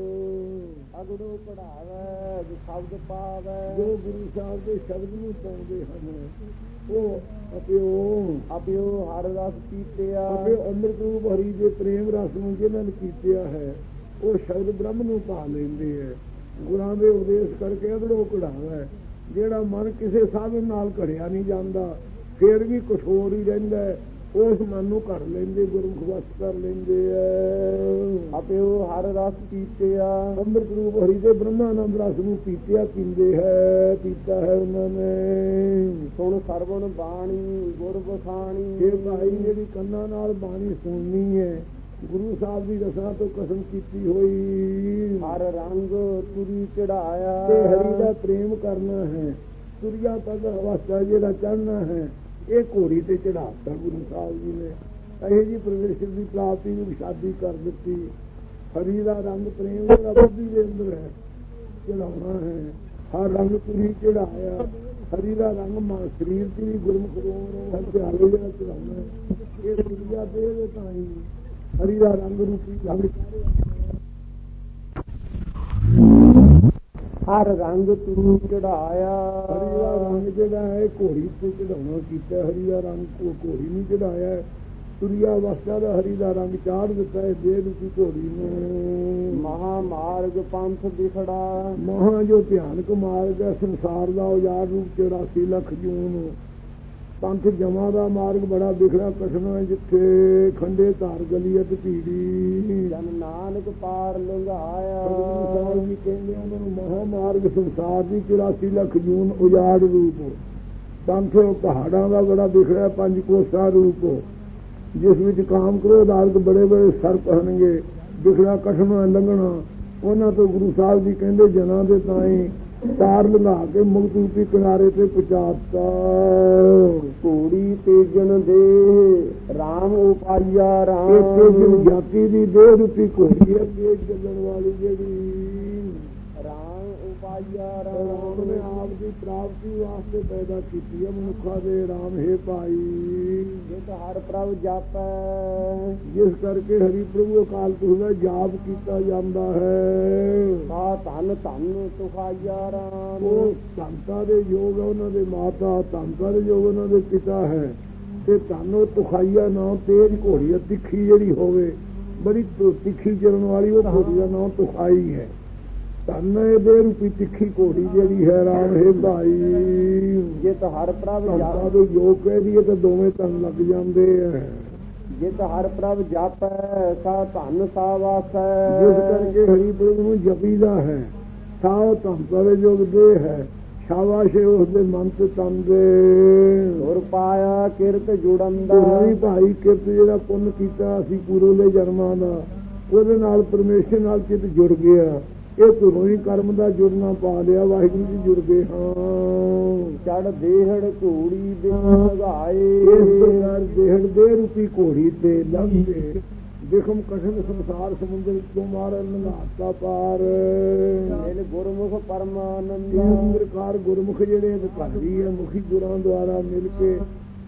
ਅਗੜੋ ਪੜਾਵੇ ਜੋ ਸ਼ਬਦ ਪਾਵੇ। ਜੋ ਗੁਰੂ ਸਾਹਿਬ ਦੇ ਸ਼ਬਦ ਨੂੰ ਪਾਉਂਦੇ ਹਨ ਉਹ ਅਪਿਓ ਹਰ ਰਸ ਪੀਤਿਆ। ਆਪੇ ਅੰਮ੍ਰਿਤ ਰੂਪ ਹਰੀ ਦੇ ਪ੍ਰੇਮ ਰਸ ਨੂੰ ਜਿਹਨਾਂ ਨੇ ਕੀਤਿਆ ਹੈ, ਉਹ ਸ਼ਬਦ ਬ੍ਰਹਮ ਨੂੰ ਪਾ ਲੈਂਦੇ ਹੈ। ਗੁਰਾਂ ਦੇ ਉਪਦੇਸ਼ ਕਰਕੇ ਅਗੜੋ ਕਢਾਵਾ। ਜਿਹੜਾ ਮਨ ਕਿਸੇ ਸਾਧਨ ਨਾਲ ਘੜਿਆ ਨਹੀਂ ਜਾਂਦਾ, ਫੇਰ ਵੀ ਕੁਛ ਹੋਰ ਹੀ ਰਹਿੰਦਾ, ਉਸ ਮਨ ਨੂੰ ਘੜ ਲੈਂਦੇ, ਗੁਰਮੁਖ ਵਸ ਕਰ ਲੈਂਦੇ ਹੈ। ਅਪਿਓ ਹਰ ਰਸ ਪੀਤਿਆ। ਅੰਮ੍ਰਿਤ ਰੂਪ ਹਰੀ ਦੇ ਬ੍ਰਹਮਾਨੰਦ ਰਸ ਨੂੰ ਪੀਤਿਆ ਪੀਂਦੇ ਹੈ, ਪੀਤਾ ਹੈ ਉਹਨਾਂ ਨੇ। ਸੁਣ ਸਰਵਣ ਬਾਣੀ ਗੁਰ ਬਖਾਣੀ। ਇਹ ਭਾਈ ਜਿਹੜੀ ਕੰਨਾਂ ਨਾਲ ਬਾਣੀ ਸੁਣਨੀ ਹੈ, ਗੁਰੂ ਸਾਹਿਬ ਦੀ ਰਸਨਾ ਤੋਂ ਕਸਮ ਕੀਤੀ ਹੋਈ। ਹਰ ਰੰਗ ਤੁਰੀ ਚੜਾਇਆ। ਤੇ ਹਰੀ ਦਾ ਪ੍ਰੇਮ ਕਰਨਾ ਹੈ, ਤੁਰਿਆ ਪਦ ਅਵਸਥਾ ਜਿਹੜਾ ਚੜ੍ਹਨਾ ਹੈ, ਇਹ ਘੋੜੀ ਤੇ ਚੜਾਤਾ ਗੁਰੂ ਸਾਹਿਬ ਜੀ ਨੇ। ਇਹ ਜੀ ਪਰਮੇਸ਼ਰ ਦੀ ਪ੍ਰਾਪਤੀ ਨੂੰ ਸ਼ਾਦੀ ਕਰ ਦਿੱਤੀ। ਹਰੀ ਦਾ ਰੰਗ ਪ੍ਰੇਮ ਜਿਹੜਾ ਬੁੱਧੀ ਦੇ ਅੰਦਰ ਹੈ, ਚੜਾਉਣਾ ਹੈ। ਹਰ ਰੰਗ ਤੁਰੀ ਚੜਾਇਆ। ਹਰੀ ਦਾ ਰੰਗ ਸਰੀਰ ਚ ਵੀ ਗੁਰਮੁਖ ਰੋਹ ਹਥਿਆਰੇ ਜਿਹੜਾ ਚੜਾਉਣਾ ਹੈ, ਇਹ ਤੁਰਿਆ ਦੇ ਤਾਂ ਹੀ ਹਰੀ ਦਾ ਰੰਗ ਰੂਪੀ ਰੰਗ ਹਰ ਰੰਗ ਤੁਰੂ ਚੜਾਇਆ। ਹਰੀ ਦਾ ਰੰਗ ਜਿਹੜਾ ਹੈ ਘੋੜੀ ਤੇ ਚੜਾਉਣਾ ਕੀਤਾ। ਹਰੀ ਦਾ ਰੰਗ ਘੋੜੀ ਨੂੰ ਚੜਾਇਆ। ਤੁਰਿਆ ਅਵਸਥਾ ਦਾ ਹਰੀ ਦਾ ਰੰਗ ਚਾੜ ਦਿੱਤਾ ਹੈ ਦੇਹ ਰੂਪੀ ਘੋੜੀ ਨੂੰ। ਮਹਾ ਮਾਰਗ ਪੰਥ ਦਿਖੜਾ। ਮਹਾ ਜੋ ਭਿਆਨਕ ਮਾਰਗ ਹੈ ਸੰਸਾਰ ਦਾ, ਉਜਾੜ ਰੂਪ 84 ਲੱਖ ਜੂਨ। ਪੰਥ ਜਮਾ ਦਾ ਮਾਰਗ ਬੜਾ ਵਿਖੜਾ ਕਠਨ ਹੈ, ਜਿੱਥੇ ਖੰਡੇ ਧਾਰ ਗਲੀਅਤ ਭੀੜੀ। ਜਨ ਨਾਨਕ ਪਾਰ ਲੰਘਾਇਆ। ਸਾਹਿਬ ਜੀ ਕਹਿੰਦੇ ਉਹਨਾਂ ਨੂੰ ਮਹਾ ਮਾਰਗ ਸੰਸਾਰ ਦੀ 84 ਲੱਖ ਜੂਨ ਉਜਾੜ ਰੂਪ। ਪੰਥ ਪਹਾੜਾਂ ਦਾ ਬੜਾ ਵਿਖੜਾ, 5 ਕੋਸਾ ਰੂਪ, ਜਿਸ ਵਿੱਚ ਕਾਮ ਕ੍ਰੋਧ ਆਦਿ ਬੜੇ ਬੜੇ ਸਰਪ ਹਨਗੇ। ਵਿਖੜਾ ਕਠਨ ਲੰਘਣਾ, ਉਹਨਾਂ ਤੋਂ ਗੁਰੂ ਸਾਹਿਬ ਜੀ ਕਹਿੰਦੇ ਜਨਾਂ ਦੇ ਤਾਈ ਤਾਰ ਲੰਘਾ ਕੇ ਮੁਕਤ ਰੂਪੀ ਕਿਨਾਰੇ ਤੇ ਪਹੁੰਚਾਤਾ। ਘੋੜੀ ਤੇਜਨ ਦੇ ਰਾਮ ਉਪਾਇਆ। ਰਾਮ ਤੇਜਨ ਜਾਤੀ ਦੀ ਦੇਹ ਰੂਪੀ ਘੋੜੀ ਅੱਗੇ ਚੱਲਣ ਵਾਲੀ ਜਿਹੜੀ ਰਾਮ ਉਪਾਇਆ। ਰਾਮ ਨੇ ਆਪ ਦੀ ਪ੍ਰਾਪਤੀ ਵਾਸਤੇ ਪੈਦਾ ਕੀਤੀ ਹੈ ਮਨੁੱਖਾਂ ਦੇ। ਰਾਮ ਹੈ ਭਾਈ ਜਿਤ ਹਰ ਪ੍ਰਭ ਜਾਪੈ। ਜਿਸ ਕਰਕੇ ਹਰੀ ਪ੍ਰਭੂ ਅਕਾਲ ਪੁਰਖ ਦਾ ਜਾਪ ਕੀਤਾ ਜਾਂਦਾ ਹੈ। ਆ ਧੰਨ ਧੰਨ ਤੁਖਾਇਆ ਰਾਮ। ਉਹ ਧੰਤਾ ਦੇ ਯੋਗ ਉਹਨਾਂ ਦੇ ਮਾਤਾ, ਧੰਤਾ ਦੇ ਯੋਗ ਉਹਨਾਂ ਦੇ ਪਿਤਾ ਹੈ। ਤੇ ਧੰਨ ਤੁਖਾਈਆ ਨਾਂ ਤੇਜ ਘੋੜੀ ਤਿੱਖੀ ਜਿਹੜੀ ਹੋਵੇ, ਬੜੀ ਤਿੱਖੀ ਚੱਲਣ ਵਾਲੀ, ਉਹ ਘੋੜੀ ਦਾ ਨਾਂ ਤੁਖਾਈ ਹੈ। ਧੰਨ ਇਹਦੇ ਰੂਪੀ ਤਿੱਖੀ ਘੋੜੀ ਜਿਹੜੀ ਹੈ ਰਾਮ ਹੈ ਭਾਈ। ਜਿਤ ਹਰ ਪ੍ਰਭ ਧੰਤਾ ਦੇ ਯੋਗ ਕਹਿ ਦਈਏ ਤਾਂ ਦੋਵੇਂ ਧੰਨ ਲੱਗ ਜਾਂਦੇ ਹੈ। ਜਿਤ ਹਰ ਪ੍ਰਭ ਜਾਪੈ ਸਾ ਧੰਨ ਸਾ ਵਾਸੈ। ਜਿਸ ਕਰਕੇ ਹਰੀ ਪ੍ਰਭੂ ਨੂੰ ਜਪੀਦਾ ਹੈ, ਸਾਹ ਧੰਤਾ ਦੇ ਯੋਗ ਦੇ ਹੈ। ਸ਼ਾਬਾਸ਼ ਉਸਦੇ ਮਨ ਤੇ ਤਨ ਦੇ। ਸੁਰ ਪਾਇਆ ਕਿਰਤ ਜੁੜੰਦਾ। ਨਹੀਂ ਭਾਈ ਕਿਰਤ ਜਿਹੜਾ ਪੁੰਨ ਕੀਤਾ ਅਸੀਂ ਪੂਰਵਲੇ ਜਨਮਾਂ ਦਾ, ਉਹਦੇ ਨਾਲ ਪਰਮੇਸ਼ਰ ਨਾਲ ਚਿੱਤ ਜੁੜ ਗਿਆ। ਇਹ ਧੁਰੋਂ ਹੀ ਕਰਮ ਦਾ ਜੁੜਨਾ ਪਾ ਲਿਆ, ਵਾਹਿਗੁਰੂ ਜੀ ਜੁੜ ਗਏ ਹਾਂ। ਚੜ ਦੇਹੜ ਘੋੜੀ ਦੇ ਲਗਾਏ। ਇਸ ਪ੍ਰਕਾਰ ਦੇਹੜ ਦੇ ਰੂਪੀ ਘੋੜੀ ਤੇ ਲੰਘੇ ਦੇਖਮ ਕਠਨ ਸੰਸਾਰ ਸਮੁੰਦਰ ਤੋਂ ਮਾਰ ਲੰਘਾਤਾ ਪਾਰ। ਮਿਲ ਗੁਰਮੁਖ ਪਰਮਾਨੰਦ। ਇਸ ਪ੍ਰਕਾਰ ਗੁਰਮੁਖ ਜਿਹੜੇ ਅਧਿਕਾਰੀ ਹੈ, ਮੁਖੀ ਗੁਰਾਂ ਦੁਆਰਾ ਮਿਲ ਕੇ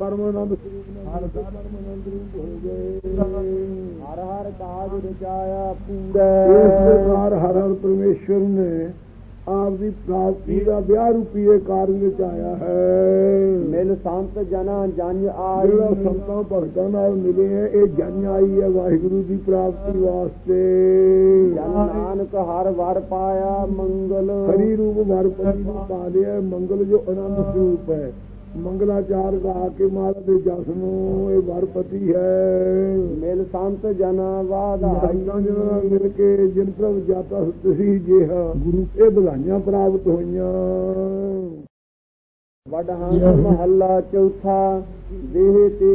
ਪਰਮਾਨੰਦ ਸਰੂਪ ਨਾਲ ਪਰਮਾਨੰਦ ਰੂਪ ਹੋ ਗਏ। ਹਰ ਹਰ ਕਾਜ ਰਚਾਇਆ ਪੂਰਾ। ਇਸ ਪ੍ਰਕਾਰ ਹਰ ਹਰ ਪਰਮੇਸ਼ਵਰ ਨੇ ਆਪ ਦੀ ਪ੍ਰਾਪਤੀ ਦਾ ਵਿਆਹ ਰੂਪੀ ਇਹ ਕਾਰਜ ਵਿੱਚ ਆਇਆ ਹੈ। ਮਿਲ ਸੰਤ ਜਨਾਂ ਜੰਜ ਆਈ। ਜਿਹੜਾ ਸੰਤਾਂ ਭਗਤਾਂ ਨਾਲ ਮਿਲੇ ਹੈ ਇਹ ਜਨ ਆਈ ਹੈ ਵਾਹਿਗੁਰੂ ਦੀ ਪ੍ਰਾਪਤੀ ਵਾਸਤੇ। ਜਨ ਨਾਨਕ ਹਰ ਵਰ ਪਾਇਆ ਮੰਗਲ। ਹਰੀ ਰੂਪ ਵਰਪਤੀ ਨੂੰ ਪਾ ਲਿਆ ਮੰਗਲ ਜੋ ਆਨੰਦ ਸਰੂਪ ਹੈ। ਮੰਗਲਾਚਾਰ ਗਾ ਕੇ ਮਹਾਰਾਜ ਦੇ ਜਸ ਨੂੰ ਇਹ ਵਰਪਤੀ ਹੈ। ਮਿਲ ਸੰਤ ਜਨਾਂ ਸੰਤਾਂ ਜਨਾਂ ਨਾਲ ਮਿਲ ਕੇ ਜਿਨ ਪ੍ਰਭ ਜਾਤਾ ਤੁਸੀਂ ਜਿਹਾ ਗੁਰੂ ਇਹ ਵਧਾਈਆਂ ਪ੍ਰਾਪਤ ਹੋਈਆਂ। ਵਡਹੰਸ ਮਹੱਲਾ ਚੌਥਾ ਦੇਹ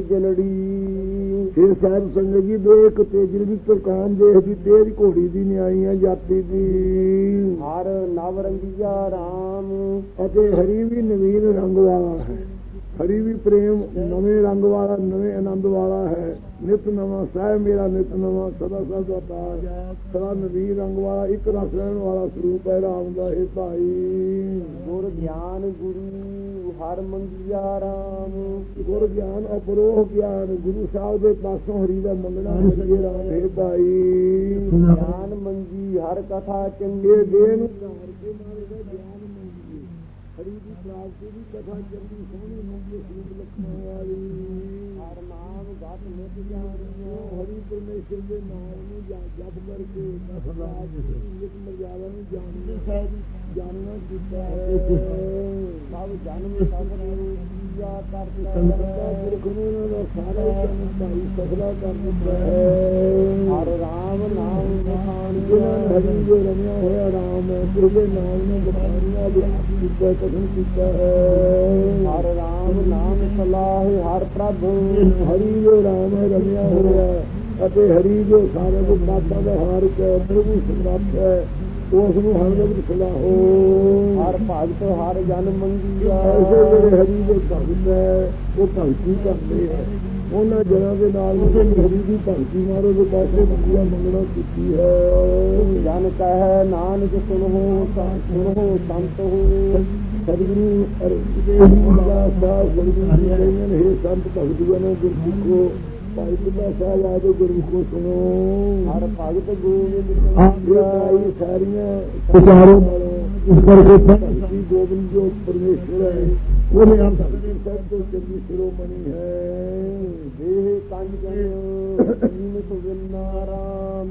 ਤੇਜਲੜੀ। ਇਹ ਸਾਧ ਸੰਗਤ ਜੀ ਦੇਖ ਤੇਜਲੜੀ ਤਰਕਾਮ ਦੇਹ ਦੀ ਤੇਜ ਘੋੜੀ ਦੀ ਨਿਆਈ ਹੈ ਜਾਤੀ ਦੀ। ਹਰ ਨਵ ਰੰਗੀਆ ਰਾਮ। ਅਤੇ ਹਰੀ ਵੀ ਨਵੀਨ ਰੰਗ ਵਾਲਾ ਹੈ। ਹਰੀ ਵੀ ਪ੍ਰੇਮ ਨਵੇਂ ਰੰਗ ਵਾਲਾ ਨਵੇਂ ਆਨੰਦ ਵਾਲਾ ਹੈ। ਨਿਤ ਨਵਾਂ ਸਹਿ ਮੇਰਾ ਨਿਤ ਨਵਾਂ ਸਦਾ ਸਦਾ ਤਾਜ ਸਦਾ ਨਵੀਨ ਰੰਗ ਵਾਲਾ ਇੱਕ ਰਸ ਰਹਿਣ ਵਾਲਾ ਸਰੂਪ ਹੈ ਰਾਮ ਦਾ ਇਹ ਭਾਈ। ਗੁਰ ਗਿਆਨ ਗੁਰੂ ਹਰ ਮੰਗਿਆ ਰਾਮ। ਗੁਰ ਗਿਆਨ ਅਪਰੋਹ ਗਿਆਨ ਗੁਰੂ ਸਾਹਿਬ ਦੇ ਪਾਸੋਂ ਹਰੀ ਦਾ ਮੰਗਣਾ ਸਕੇ ਰਾਮ ਹੈ ਭਾਈ। ਗਿਆਨ ਮੰਗੀ ਹਰ ਕਥਾ ਚੰਗੇ ਦੇਹ ਨੂੰ ਧਾਰ ਕੇ ਮਾਰੇ ਦਾ ਗਿਆਨ ਮੰਗੀ ਹਰੀ ਦੀ ਪ੍ਰਾਪਤੀ ਦੀ ਕਥਾ ਚੰਗੀ ਸੋਹਣੀ ਮੰਗੀ ਸਰੂਪ ਲਖਣਾ ਵਾਲੀ। ਹਰ ਨਾਮ ਗਤ ਨਿਤ ਜਾਣਿਓ। ਹਰੀ ਪਰਮੇਸ਼ਰ ਦੇ ਨਾਮ ਨੂੰ ਜਪ ਕਰਕੇ ਨਿਤ ਮਰਜ਼ਾਦਾ ਨੂੰ ਜਾਣਨਾ ਕੀਤਾ ਹੈ। ਸਭ ਜਨਮ ਸਫਲਾ ਕਰਤਾ ਪੁਰਖ ਨੂੰ ਉਹਨਾਂ ਦਾ ਸਾਰਾ ਜਨਮ ਭਾਈ ਸਫਲਾ ਕਰ ਦਿੱਤਾ ਹੈ। ਹਰ ਰਾਮ ਨਾਮ ਬਖਾਨ ਹਰੀ ਜੋ ਰਮਿਆ ਹੋਇਆ ਰਾਮ ਹੈ ਉਹਦੇ ਨਾਮ ਨੂੰ ਬਖਾਨੀਆਂ ਵਿਆਸ ਕੀਤਾ ਕਥਨ ਕੀਤਾ ਹੈ। ਹਰ ਰਾਮ ਨਾਮ ਸਲਾਹ ਹਰ ਪ੍ਰਭ। ਹਰੀ ਜੋ ਰਾਮ ਹੈ ਰਮਿਆ ਹੋਇਆ ਅਤੇ ਹਰੀ ਜੋ ਸਾਰੇ ਦੇ ਪਾਪਾਂ ਦਾ ਹਾਰ ਕੇ ਪ੍ਰਭੂ ਸਮਰੱਥ ਹੈ ਉਸ ਨੂੰ ਹਰ ਵਕਤ ਸਲਾਹੋ। ਹਰ ਭਗਤ ਹਰ ਜਨ ਮੰਗੀਆ। ਐਸੇ ਜਿਹੜੇ ਹਰੀ ਦੇ ਭਗਤ ਹੈ ਉਹ ਭਗਤੀ ਕਰਦੇ ਹੈ ਉਹਨਾਂ ਜਨਾਂ ਦੇ ਨਾਲ ਹਰੀ ਦੀ ਭਗਤੀ ਮਾਰੋ ਦੇ ਪਾਸੇ ਮੰਗੀਆਂ ਮੰਗਣਾ ਕੀਤੀ ਹੈ। ਜਨ ਕਹਿ ਨਾਨਕ ਸੁਣੋ ਸੰਤ ਹੋ। ਸਤਿਗੁਰੂ ਅਰਜਨ ਸਾਹਿਬ ਗੁਰੂ ਜੀ ਕਹਿੰਦੇ ਨੇ ਸੰਤ ਭਗਤੀਆਂ ਨੂੰ ਗੁਰਸਿੱਖੋ ਭਾਈ ਬੁੱਢਾ ਸਾਹਿਬ ਆਦਿ ਗੁਰੂ ਕੋ ਸੁਣੋ। ਹਰ ਭਗਤ ਗੋਬਿੰਦ ਭਾਈ ਸਾਰੀਆਂ ਵਿਚਾਰੋ ਇਸ ਕਰਕੇ ਭਗਤੀ ਗੋਬਿੰਦ ਜੋ ਪਰਮੇਸ਼ਵਰ ਹੈ ਉਹਨੇ ਆਪ ਸਭ ਤੋਂ ਚੰਗੀ ਸ਼ਿਰੋਮਣੀ ਹੈ। ਦੇਹ ਕੰਜ ਜਨ ਸੁਵਿੰਨਾ ਰਾਮ।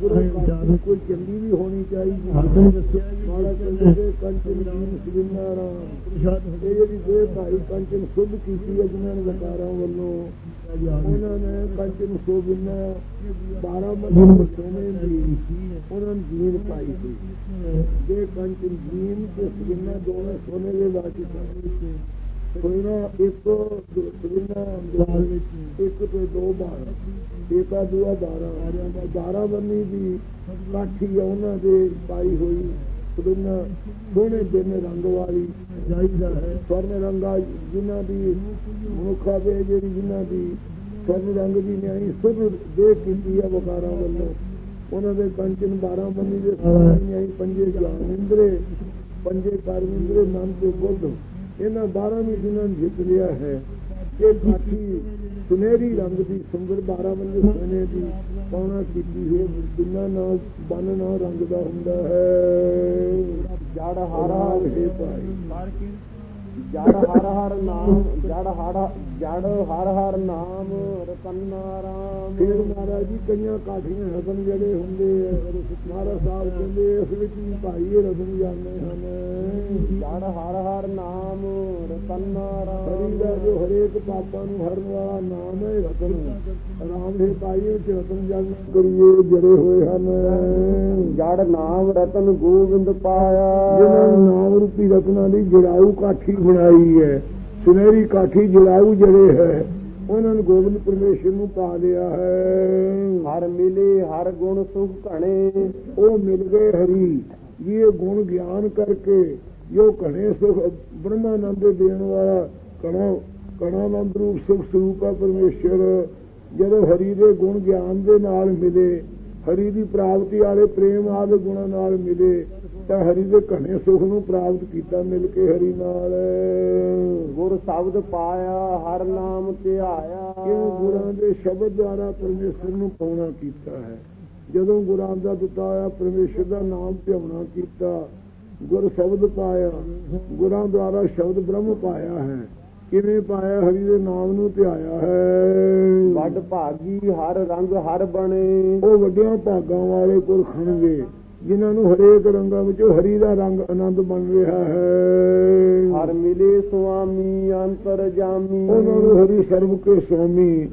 ਕੋਈ ਚੰਗੀ ਵੀ ਹੋਣੀ ਚਾਹੀਦੀ ਮਾੜਾ ਚੰਗੇ ਕੰਚਨ ਸੁਵਿੰਨਾ ਰਾਮ। ਇਹ ਜਿਹੜੀ ਦੇਹ ਭਾਈ ਕੰਚਨ ਸ਼ੁੱਧ ਕੀਤੀ ਹੈ ਜਿਨ੍ਹਾਂ ਨੇ ਵਿਕਾਰਾਂ ਵੱਲੋਂ ਉਹਨਾਂ ਨੇ ਕੰਚਨ ਸੁਵਿੰਨਾ 12 ਮਹੀਨੇ ਸੋਨੇ ਦੀ ਉਹਨਾਂ ਨੇ ਜੀਨ ਪਾਈ ਸੀ। ਜੇ ਕੰਚਨ ਜੀਨ ਤੇ ਸੁਵਿੰਨਾ ਦੋਵੇਂ ਸੋਨੇ ਦੇ ਵਾਕਿਫ ਸੋਨਾ ਇੱਕ ਸੁਵਿੰਨਾ ਇੱਕ ਤੇ 2 12 ਏਕਾ ਦੂਆ 12 ਬੰਨੀ ਦੀ ਕਾਠੀ ਉਹਨਾਂ ਦੇ ਪਾਈ ਹੋਈ ਸੁਵਿੰਨਾ ਸੋਹਣੇ ਦਿਨ ਰੰਗ ਵਾਲੀ ਚਾਹੀਦਾ ਹੈ। ਸਵਰਨ ਰੰਗਾ ਜਿਨ੍ਹਾਂ ਦੀ ਮਨੁੱਖਾ ਦੇ ਜਿਹੜੀ ਜਿਨ੍ਹਾਂ ਦੀ ਸਵਰਨ ਰੰਗ ਦੀ ਨਿਆਈ ਸੁਧ ਦੇਖ ਕੀਤੀ ਹੈ ਵਕਾਰਾਂ ਵੱਲੋਂ ਉਹਨਾਂ ਦੇ ਕੰਚਨ 12 ਬੰਨੀ ਦੇ ਨਿਆਈ ਪੰਜੇ ਗਿਆਨਿੰਦਰੇ ਪੰਜੇ ਕਰਮਿੰਦਰੇ ਮਨ ਤੇ ਬੁੱਧ ਇਹਨਾਂ 12 ਨੂੰ ਜਿਨ੍ਹਾਂ ਨੇ ਜਿੱਤ ਲਿਆ ਹੈ। ਇਹ ਕਾਠੀ ਸੁਨਹਿਰੀ ਰੰਗ ਦੀ ਸੁੰਦਰ 12 ਬੰਦੇ ਸੋਨੇ ਦੀ ਪਾਉਣਾ ਕੀਤੀ ਹੋਈ ਬਿਨਾਂ ਨਾਲ ਬੰਨਣਾ ਰੰਗ ਦਾ ਹੁੰਦਾ ਹੈ। ਜੜ ਹਰ ਹਰ ਹੈ ਭਾਈ ਜੜ ਹਰ ਹਰ ਨਾਮ ਜੜ ਹਰ ਹਰ ਨਾਮ ਰਤਨਾ ਰਾਮ। ਫਿਰ ਮਹਾਰਾਜ ਜੀ ਕਈਆਂ ਕਾਠੀਆਂ ਰਤਨ ਜਿਹੜੇ ਹੁੰਦੇ ਮਹਾਰਾਜ ਸਾਹਿਬ ਕਹਿੰਦੇ ਇਸ ਵਿੱਚ ਵੀ ਭਾਈ ਇਹ ਰਤਨ ਜਾਂਦੇ ਹਨ। ਜੜ ਹਰ ਹਰ ਨਾਮ ਰਤਨਾ ਰਾਮ। ਹਰੀ ਦਾ ਜੋ ਹਰੇਕ ਪਾਪਾਂ ਨੂੰ ਹਰਨ ਵਾਲਾ ਨਾਮ ਹੈ ਰਤਨ ਰਾਮ ਦੇ ਭਾਈ ਵਿੱਚ ਰਤਨ ਜਨ ਕਰੀਏ ਜੜੇ ਹੋਏ ਹਨ। ਜੜ ਨਾਮ ਰਤਨ ਗੋਬਿੰਦ ਪਾਇਆ। ਜਿਹਨਾਂ ਨੂੰ ਨਾਮ ਰੂਪੀ ਰਤਨਾਂ ਦੀ ਜੜਾਊ ਕਾਠੀ ਬਣਾਈ ਹੈ ਸੁਨਹਿਰੀ ਕਾਠੀ ਜੜਾਊ ਜੜੇ ਹੈ ਉਹਨਾਂ ਨੂੰ ਗੋਬਿੰਦ ਪਰਮੇਸ਼ਰ ਨੂੰ ਪਾ ਲਿਆ ਹੈ। ਹਰ ਮਿਲੇ ਹਰ ਗੁਣ ਸੁਖ ਘਣੇ। ਉਹ ਮਿਲ ਗਏ ਹਰੀ ਜੀ ਇਹ ਗੁਣ ਗਿਆਨ ਕਰਕੇ ਜੋ ਘਣੇ ਸੁਖ ਬ੍ਰਹਮਾਨੰਦ ਦੇਣ ਵਾਲਾ ਕਣਾਨੰਦ ਰੂਪ ਸੁਖ ਸਰੂਪ ਹੈ ਪਰਮੇਸ਼ਰ। ਜਦੋਂ ਹਰੀ ਦੇ ਗੁਣ ਗਿਆਨ ਦੇ ਨਾਲ ਮਿਲੇ ਹਰੀ ਦੀ ਪ੍ਰਾਪਤੀ ਵਾਲੇ ਪ੍ਰੇਮ ਆਦਿ ਗੁਣਾਂ ਨਾਲ ਮਿਲੇ ਕੀਤਾ, ਹਰੀ ਦੇ ਘਣੇ ਸੁਖ ਨੂੰ ਪ੍ਰਾਪਤ ਕੀਤਾ ਮਿਲ ਕੇ ਹਰੀ ਨਾਲ। ਗੁਰ ਸ਼ਬਦ ਪਾਇਆ ਹਰ ਨਾਮ ਧਿਆਇਆ। ਕਿਉਂ ਗੁਰਾਂ ਦੇ ਸ਼ਬਦ ਦੁਆਰਾ ਪਰਮੇਸ਼ਰ ਨੂੰ ਪਾਉਣਾ ਕੀਤਾ ਹੈ। ਜਦੋਂ ਗੁਰਾਂ ਦਾ ਦਿੱਤਾ ਹੋਇਆ ਪਰਮੇਸ਼ਰ ਦਾ ਨਾਮ ਧਿਆਉਣਾ ਕੀਤਾ, ਗੁਰ ਸ਼ਬਦ ਪਾਇਆ, ਗੁਰਾਂ ਦੁਆਰਾ ਸ਼ਬਦ ਬ੍ਰਹਮ ਪਾਇਆ ਹੈ। ਕਿਵੇਂ ਪਾਇਆ? ਹਰੀ ਦੇ ਨਾਮ ਨੂੰ ਧਿਆਇਆ ਹੈ। ਵੱਡ ਭਾਗੀ ਹਰ ਰੰਗ ਹਰ ਬਣੇ। ਉਹ ਵੱਡਿਆਂ ਭਾਗਾਂ ਵਾਲੇ ਪੁਰਖ ਹੋਣਗੇ ਜਿਨ੍ਹਾਂ ਨੂੰ ਹਰੇਕ ਰੰਗਾਂ ਵਿੱਚੋਂ ਹਰੀ ਦਾ ਰੰਗ ਆਨੰਦ ਬਣ ਰਿਹਾ ਹੈ। ਹਰ ਮਿਲੇ ਸੁਆਮੀ ਅੰਤਰ ਜਾਮੀ। ਉਹਨਾਂ ਨੂੰ ਹਰੀ ਸਰਬ ਕੇ ਸੁਆਮੀ,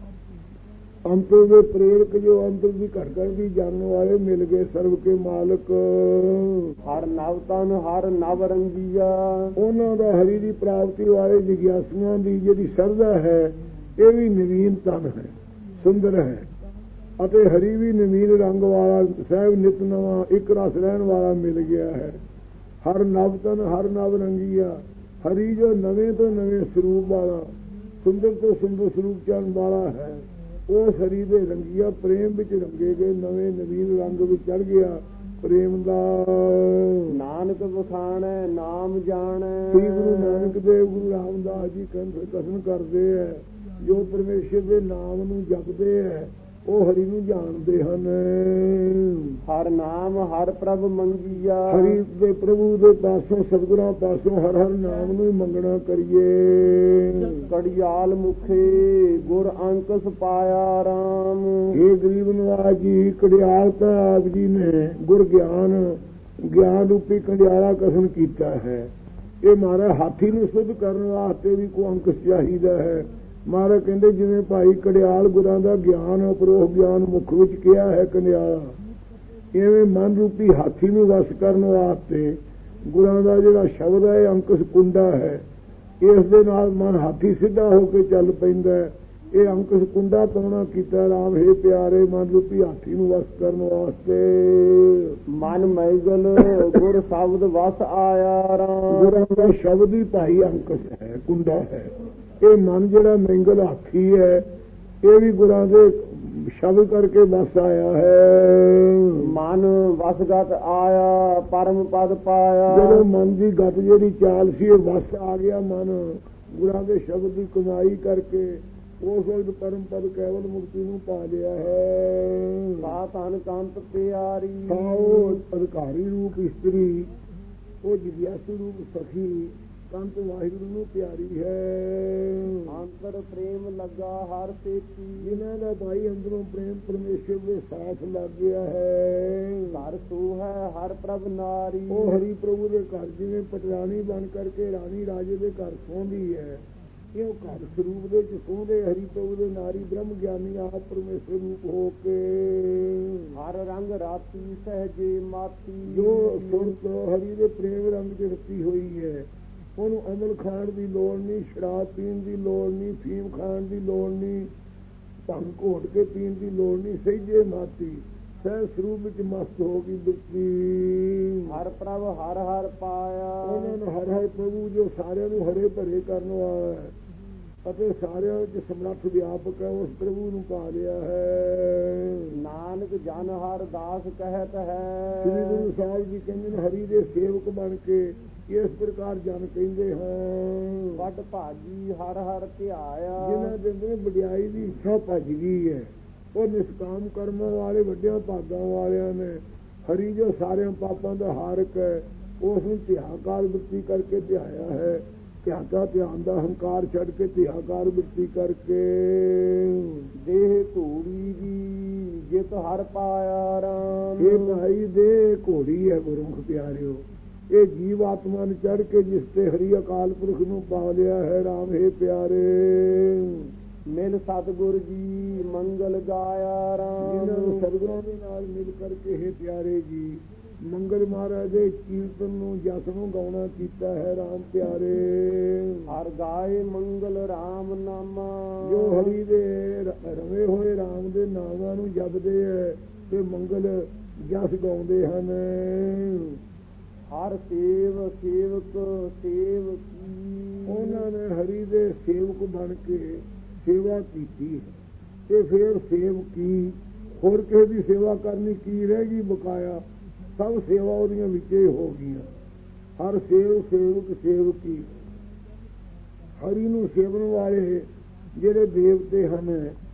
ਅੰਤਰ ਦੇ ਪ੍ਰੇਰਕ, ਜੋ ਅੰਤਰ ਦੀ ਘਟਘਟ ਦੀ ਜਾਣਨ ਵਾਲੇ ਮਿਲ ਗਏ, ਸਰਬ ਕੇ ਮਾਲਕ। ਹਰ ਨਵ ਤਨ ਹਰ ਨਵ ਰੰਗੀਆ। ਉਹਨਾਂ ਦਾ ਹਰੀ ਦੀ ਪ੍ਰਾਪਤੀ ਵਾਲੇ ਜਿਗਿਆਸੂਆਂ ਦੀ ਜਿਹੜੀ ਸਰਦਾ ਹੈ, ਇਹ ਵੀ ਨਵੀਨ ਤਨ ਹੈ, ਸੁੰਦਰ ਹੈ, ਅਤੇ ਹਰੀ ਵੀ ਨਵੀਨ ਰੰਗ ਵਾਲਾ, ਸਹਿਬ ਨਿਤ ਨਵਾਂ ਇੱਕ ਰਸ ਰਹਿਣ ਵਾਲਾ ਮਿਲ ਗਿਆ ਹੈ। ਹਰ ਨਵ ਤਨ ਹਰ ਨਵ ਰੰਗੀਆ। ਹਰੀ ਜੋ ਨਵੇਂ ਤੋਂ ਨਵੇਂ ਸਰੂਪ ਵਾਲਾ, ਸੁੰਦਰ ਤੋਂ ਸੁੰਦਰ ਸਰੂਪ ਚੜ੍ਹਨ ਵਾਲਾ ਹੈ, ਉਹ ਹਰੀ ਦੇ ਰੰਗੀਆ ਪ੍ਰੇਮ ਵਿੱਚ ਰੰਗੇ ਗਏ, ਨਵੇਂ ਨਵੀਨ ਰੰਗ ਵਿੱਚ ਚੜ੍ਹ ਗਿਆ ਪ੍ਰੇਮ ਦਾ। ਨਾਨਕ ਵਖਾਣੈ ਨਾਮ ਜਾਣੈ। ਸ੍ਰੀ ਗੁਰੂ ਨਾਨਕ ਦੇਵ ਗੁਰੂ ਰਾਮਦਾਸ ਜੀ ਕਥਨ ਕਰਦੇ ਹੈ, ਜੋ ਪਰਮੇਸ਼ਰ ਦੇ ਨਾਮ ਨੂੰ ਜਪਦੇ ਹੈ ਉਹ ਹਰੀ ਨੂੰ ਜਾਣਦੇ ਹਨ। ਹਰ ਨਾਮ ਹਰ ਪ੍ਰਭ ਮੰਗੀਆ। ਹਰੀ ਦੇ ਪ੍ਰਭੂ ਦੇ ਪਾਸੋਂ, ਸਤਿਗੁਰਾਂ ਪਾਸੋਂ ਹਰ ਹਰ ਨਾਮ ਨੂੰ ਹੀ ਮੰਗਣਾ ਕਰੀਏ। ਕੜਿਆਲ ਮੁਖੇ ਗੁਰ ਅੰਕਸ ਪਾਇਆ ਰਾਮ। ਇਹ ਗਰੀਬ ਨਵਾਜ ਜੀ, ਕੜਿਆਲ ਤਾਂ ਆਪ ਜੀ ਨੇ ਗੁਰ ਗਿਆਨ ਰੂਪੀ ਕੰਡਿਆਲਾ ਕਥਨ ਕੀਤਾ ਹੈ। ਇਹ ਮਹਾਰਾਜ ਹਾਥੀ ਨੂੰ ਸੁਧ ਕਰਨ ਵਾਸਤੇ ਵੀ ਕੋਈ ਅੰਕਸ ਚਾਹੀਦਾ ਹੈ। ਮਹਾਰਾਜ ਕਹਿੰਦੇ ਜਿਵੇਂ ਭਾਈ ਕੜਿਆਲ ਗੁਰਾਂ ਦਾ ਗਿਆਨ, ਉਪਰੋਖ ਗਿਆਨ ਮੁੱਖ ਵਿੱਚ ਕਿਹਾ ਹੈ ਕੰਡਿਆਲਾ, ਇਵੇਂ ਮਨ ਰੂਪੀ ਹਾਥੀ ਨੂੰ ਵਸ ਕਰਨ ਵਾਸਤੇ ਗੁਰਾਂ ਦਾ ਜਿਹੜਾ ਸ਼ਬਦ ਹੈ ਅੰਕਸ ਕੁੰਡਾ ਹੈ। ਇਸ ਦੇ ਨਾਲ ਮਨ ਹਾਥੀ ਸਿੱਧਾ ਹੋ ਕੇ ਚੱਲ ਪੈਂਦਾ ਹੈ। ਇਹ ਅੰਕਸ ਕੁੰਡਾ ਪਾਉਣਾ ਕੀਤਾ ਰਾਮ ਹੈ ਪਿਆਰੇ, ਮਨ ਰੂਪੀ ਹਾਥੀ ਨੂੰ ਵਸ ਕਰਨ ਵਾਸਤੇ। ਮਨ ਮੈਗਲ ਗੁਰ ਸ਼ਬਦ ਵਸ ਆਇਆ ਰਾਮ। ਗੁਰਾਂ ਦਾ ਸ਼ਬਦ ਹੀ ਭਾਈ ਅੰਕਸ ਹੈ, ਕੁੰਡਾ ਹੈ। ਇਹ ਮਨ ਜਿਹੜਾ ਮੈਂਗਲ ਹਾਥੀ ਹੈ, ਇਹ ਵੀ ਗੁਰਾਂ ਦੇ ਸ਼ਬਦ ਕਰਕੇ ਵਸ ਆਇਆ ਹੈ। ਮਨ ਵਸਗਤ ਆਇਆ ਪਰਮ ਪਦ ਪਾਇਆ। ਜਦੋਂ ਮਨ ਦੀ ਗਤ ਜਿਹੜੀ ਚਾਲ ਸੀ, ਇਹ ਵਸ ਆ ਗਿਆ ਮਨ ਗੁਰਾਂ ਦੇ ਸ਼ਬਦ ਦੀ ਕਮਾਈ ਕਰਕੇ, ਉਸ ਵਕਤ ਪਰਮ ਪਦ ਕੇਵਲ ਮੁਕਤੀ ਨੂੰ ਪਾ ਲਿਆ ਹੈ। ਸਾਧਨ ਕੰਤ ਪਿਆਰੀ। ਉਹ ਅਧਿਕਾਰੀ ਰੂਪ ਇਸਤਰੀ, ਉਹ ਜਿਗਿਆਸੂ ਰੂਪ ਸਖੀ, ਕੰਤ ਵਾਹਿਗੁਰੂ ਨੂੰ ਪਿਆਰੀ ਹੈ। ਅੰਤਰ ਪ੍ਰੇਮ ਲੱਗਾ ਹਰ ਸੇਤੀ। ਜਿਨ੍ਹਾਂ ਦਾ ਭਾਈ ਅੰਦਰੋਂ ਪ੍ਰੇਮ ਪਰਮੇਸ਼ਰ ਦੇ ਸਾਥ ਲੱਗ ਗਿਆ ਹੈ। ਘਰ ਸੂ ਹੈ ਹਰ ਪ੍ਰਭ ਨਾਰੀ। ਉਹ ਹਰੀ ਪ੍ਰਭੂ ਦੇ ਘਰ ਜਿਵੇਂ ਪਟਰਾਣੀ ਬਣ ਕਰਕੇ ਰਾਣੀ ਰਾਜੇ ਦੇ ਘਰ ਸੌਂਦੀ ਹੈ, ਇਹ ਘਰ ਸਰੂਪ ਦੇ ਚ ਸੌਂਦੇ ਹਰੀ ਪ੍ਰਭੂ ਦੇ ਨਾਰੀ ਬ੍ਰਹਮ ਗਿਆਨੀ ਆਪ ਪਰਮੇਸ਼ਰ ਰੂਪ ਹੋ ਕੇ। ਹਰ ਰੰਗ ਰਾਤੀ ਸਹਜੇ ਮਾਤੀ। ਜੋ ਸੁਰਤ ਹਰੀ ਦੇ ਪ੍ਰੇਮ ਰੰਗ ਚ ਰਤੀ ਹੋਈ ਹੈ, ਉਹਨੂੰ ਅਮਲ ਖਾਣ ਦੀ ਲੋੜ ਨਹੀਂ, ਸ਼ਰਾਬ ਪੀਣ ਦੀ ਲੋੜ ਨਹੀਂ, ਫੀਮ ਖਾਣ ਦੀ ਲੋੜ ਨਹੀਂ, ਭੰਗ ਘੋਟ ਕੇ ਪੀਣ ਦੀ ਲੋੜ ਨਹੀਂ, ਸਹਿਜੇ ਮਾਤੀ ਸਹਿ ਸਰੂਪ ਵਿੱਚ ਮਸਤ ਹੋ ਗਈ ਬਿਰਤੀ। ਹਰ ਪ੍ਰਭ ਹਰ ਹਰ ਪਾਇਆ। ਉਹਨਾਂ ਨੂੰ ਹਰ ਹਰ ਪ੍ਰਭੂ ਜੋ ਸਾਰਿਆਂ ਨੂੰ ਹਰੇ ਭਰੇ ਕਰਨ ਵਾਲਾ ਹੈ ਅਤੇ ਸਾਰਿਆਂ ਵਿੱਚ ਸਮਰੱਥ ਵਿਆਪਕ ਹੈ, ਉਸ ਪ੍ਰਭੂ ਨੂੰ ਪਾ ਲਿਆ ਹੈ। ਨਾਨਕ ਜਨ ਹਰ ਦਾਸ ਕਹਿਤ ਹੈ। ਸ੍ਰੀ ਗੁਰੂ ਸਾਹਿਬ ਜੀ ਕਹਿੰਦੇ ਨੇ ਹਰੀ ਦੇ ਸੇਵਕ ਬਣ ਕੇ ਇਸ ਪ੍ਰਕਾਰ ਜਨ ਕਹਿੰਦੇ ਹਾਂ। ਵੱਡ ਭਾਗੀ ਹਰ ਹਰ ਧਿਆਇਆ। ਜਿਨ੍ਹਾਂ ਦੇ ਅੰਦਰ ਵਡਿਆਈ ਦੀ ਇੱਛਾ ਭੱਜ ਗਈ ਹੈ, ਉਹ ਨਿਸ਼ਕਾਮ ਕਰਮਾਂ ਵਾਲੇ ਵੱਡਿਆਂ ਭਾਗਾਂ ਵਾਲਿਆਂ ਨੇ ਹਰੀ ਜੋ ਸਾਰਿਆਂ ਪਾਪਾਂ ਦਾ ਹਾਰਕ ਹੈ, ਉਸ ਨੂੰ ਧਿਆਕਾਰ ਬਿਰਤੀ ਕਰਕੇ ਧਿਆਇਆ ਹੈ। ਧਿਆਤਾ ਧਿਆਨ ਦਾ ਹੰਕਾਰ ਛੱਡ ਕੇ ਧਿਆਕਾਰ ਬਿਰਤੀ ਕਰਕੇ। ਦੇਹ ਘੋੜੀ ਦੀ ਜਿਤ ਹਰ ਪਾਇਆ ਰਾਮ। ਇਹ ਭਾਈ ਦੇ ਘੋੜੀ ਹੈ ਗੁਰਮੁਖ ਪਿਆਰਿਓ, ਇਹ ਜੀਵ ਆਤਮਾ ਨੂੰ ਚੜ੍ਹ ਕੇ ਜਿਸ ਤੇ ਹਰੀ ਅਕਾਲ ਪੁਰਖ ਨੂੰ ਪਾ ਲਿਆ ਹੈ ਰਾਮ ਹੈ ਪਿਆਰੇ। ਮਿਲ ਸਤਿਗੁਰ ਜੀ ਮੰਗਲ ਗਾਇਆ ਰਾਮ। ਜਿਨ੍ਹਾਂ ਨੂੰ ਸਤਿਗੁਰਾਂ ਦੇ ਨਾਲ ਮਿਲ ਕਰਕੇ ਹੈ ਪਿਆਰੇ ਜੀ ਮੰਗਲ ਮਹਾਰਾਜ ਦੇ ਕੀਰਤਨ ਨੂੰ ਜਸ ਨੂੰ ਗਾਉਣਾ ਕੀਤਾ ਹੈ ਰਾਮ ਪਿਆਰੇ। ਹਰ ਗਾਏ ਮੰਗਲ ਰਾਮ ਨਾਮਾ। ਜੋ ਹਰੀ ਦੇ ਰਵੇ ਹੋਏ ਰਾਮ ਦੇ ਨਾਮਾਂ ਨੂੰ ਜਪਦੇ ਹੈ ਤੇ ਮੰਗਲ ਜਸ ਗਾਉਂਦੇ ਹਨ। ਹਰ ਸੇਵਕ ਸੇਵ ਕੀ। ਉਹਨਾਂ ਨੇ ਹਰੀ ਦੇ ਸੇਵਕ ਬਣ ਕੇ ਸੇਵਾ ਕੀਤੀ ਤੇ ਫਿਰ ਸੇਵ ਕੀ, ਹੋਰ ਕਿਸੇ ਦੀ ਸੇਵਾ ਕਰਨੀ ਕੀ ਰਹਿ ਗਈ ਬਕਾਇਆ। ਸਭ ਸੇਵਾ ਉਹਦੀਆਂ ਵਿੱਚ ਹੀ ਹੋ ਗਈਆਂ। ਹਰ ਸੇਵਕ ਸੇਵਕੀ, ਹਰੀ ਨੂੰ ਸੇਵਨ ਵਾਲੇ ਜਿਹੜੇ ਦੇਵਤੇ ਹਨ,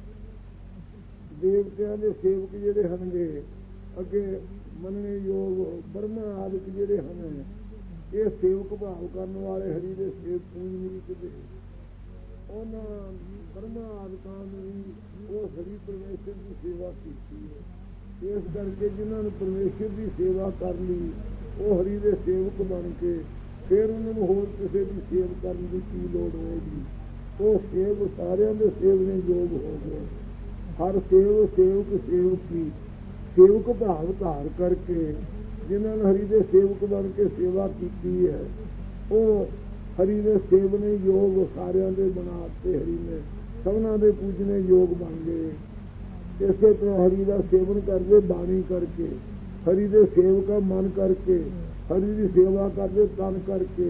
ਦੇਵਤਿਆਂ ਦੇ ਸੇਵਕ ਜਿਹੜੇ ਹਨਗੇ, ਅੱਗੇ ਮੰਨਣੇ ਯੋਗ ਬ੍ਰਹਮਾ ਆਦਿਕ ਜਿਹੜੇ ਹਨ, ਇਹ ਸੇਵਕ ਭਾਵ ਕਰਨ ਵਾਲੇ ਹਰੀ ਦੇ ਸੇਵਕ ਪੂਜਨੀਕ ਦੇ ਉਹਨਾਂ ਬ੍ਰਹਮਾ ਆਦਿਕਾਂ ਨੇ ਉਹ ਹਰੀ ਪਰਮੇਸ਼ਰ ਦੀ ਸੇਵਾ ਕੀਤੀ ਹੈ। ਇਸ ਕਰਕੇ ਜਿਨ੍ਹਾਂ ਨੇ ਪਰਮੇਸ਼ਰ ਦੀ ਸੇਵਾ ਕਰ ਲਈ, ਉਹ ਹਰੀ ਦੇ ਸੇਵਕ ਬਣ ਕੇ ਫਿਰ ਉਹਨਾਂ ਨੂੰ ਹੋਰ ਕਿਸੇ ਦੀ ਸੇਵ ਕਰਨ ਦੀ ਕੀ ਲੋੜ ਹੋਏਗੀ। ਉਹ ਸੇਵ ਸਾਰਿਆਂ ਦੇ ਸੇਵਨੇ ਯੋਗ ਹੋ ਗਏ। ਹਰ ਸੇਵਕ ਸੇਵਕੀ, ਸੇਵਕ ਭਾਵ ਧਾਰ ਕਰਕੇ ਜਿਨ੍ਹਾਂ ਨੇ ਹਰੀ ਦੇ ਸੇਵਕ ਬਣ ਕੇ ਸੇਵਾ ਕੀਤੀ ਹੈ, ਉਹ ਹਰੀ ਦੇ ਸੇਵਨੇ ਯੋਗ ਸਾਰਿਆਂ ਦੇ ਬਣਾ ਤੇ ਹਰੀ ਨੇ ਸਭਨਾਂ ਦੇ ਪੂਜਨੇ ਯੋਗ ਬਣ ਗਏ। ਇਸੇ ਤਰ੍ਹਾਂ ਹਰੀ ਦਾ ਸੇਵਨ ਕਰਦੇ ਬਾਣੀ ਕਰਕੇ, ਹਰੀ ਦੇ ਸੇਵਕਾ ਮਨ ਕਰਕੇ, ਹਰੀ ਦੀ ਸੇਵਾ ਕਰਦੇ ਤਨ ਕਰਕੇ।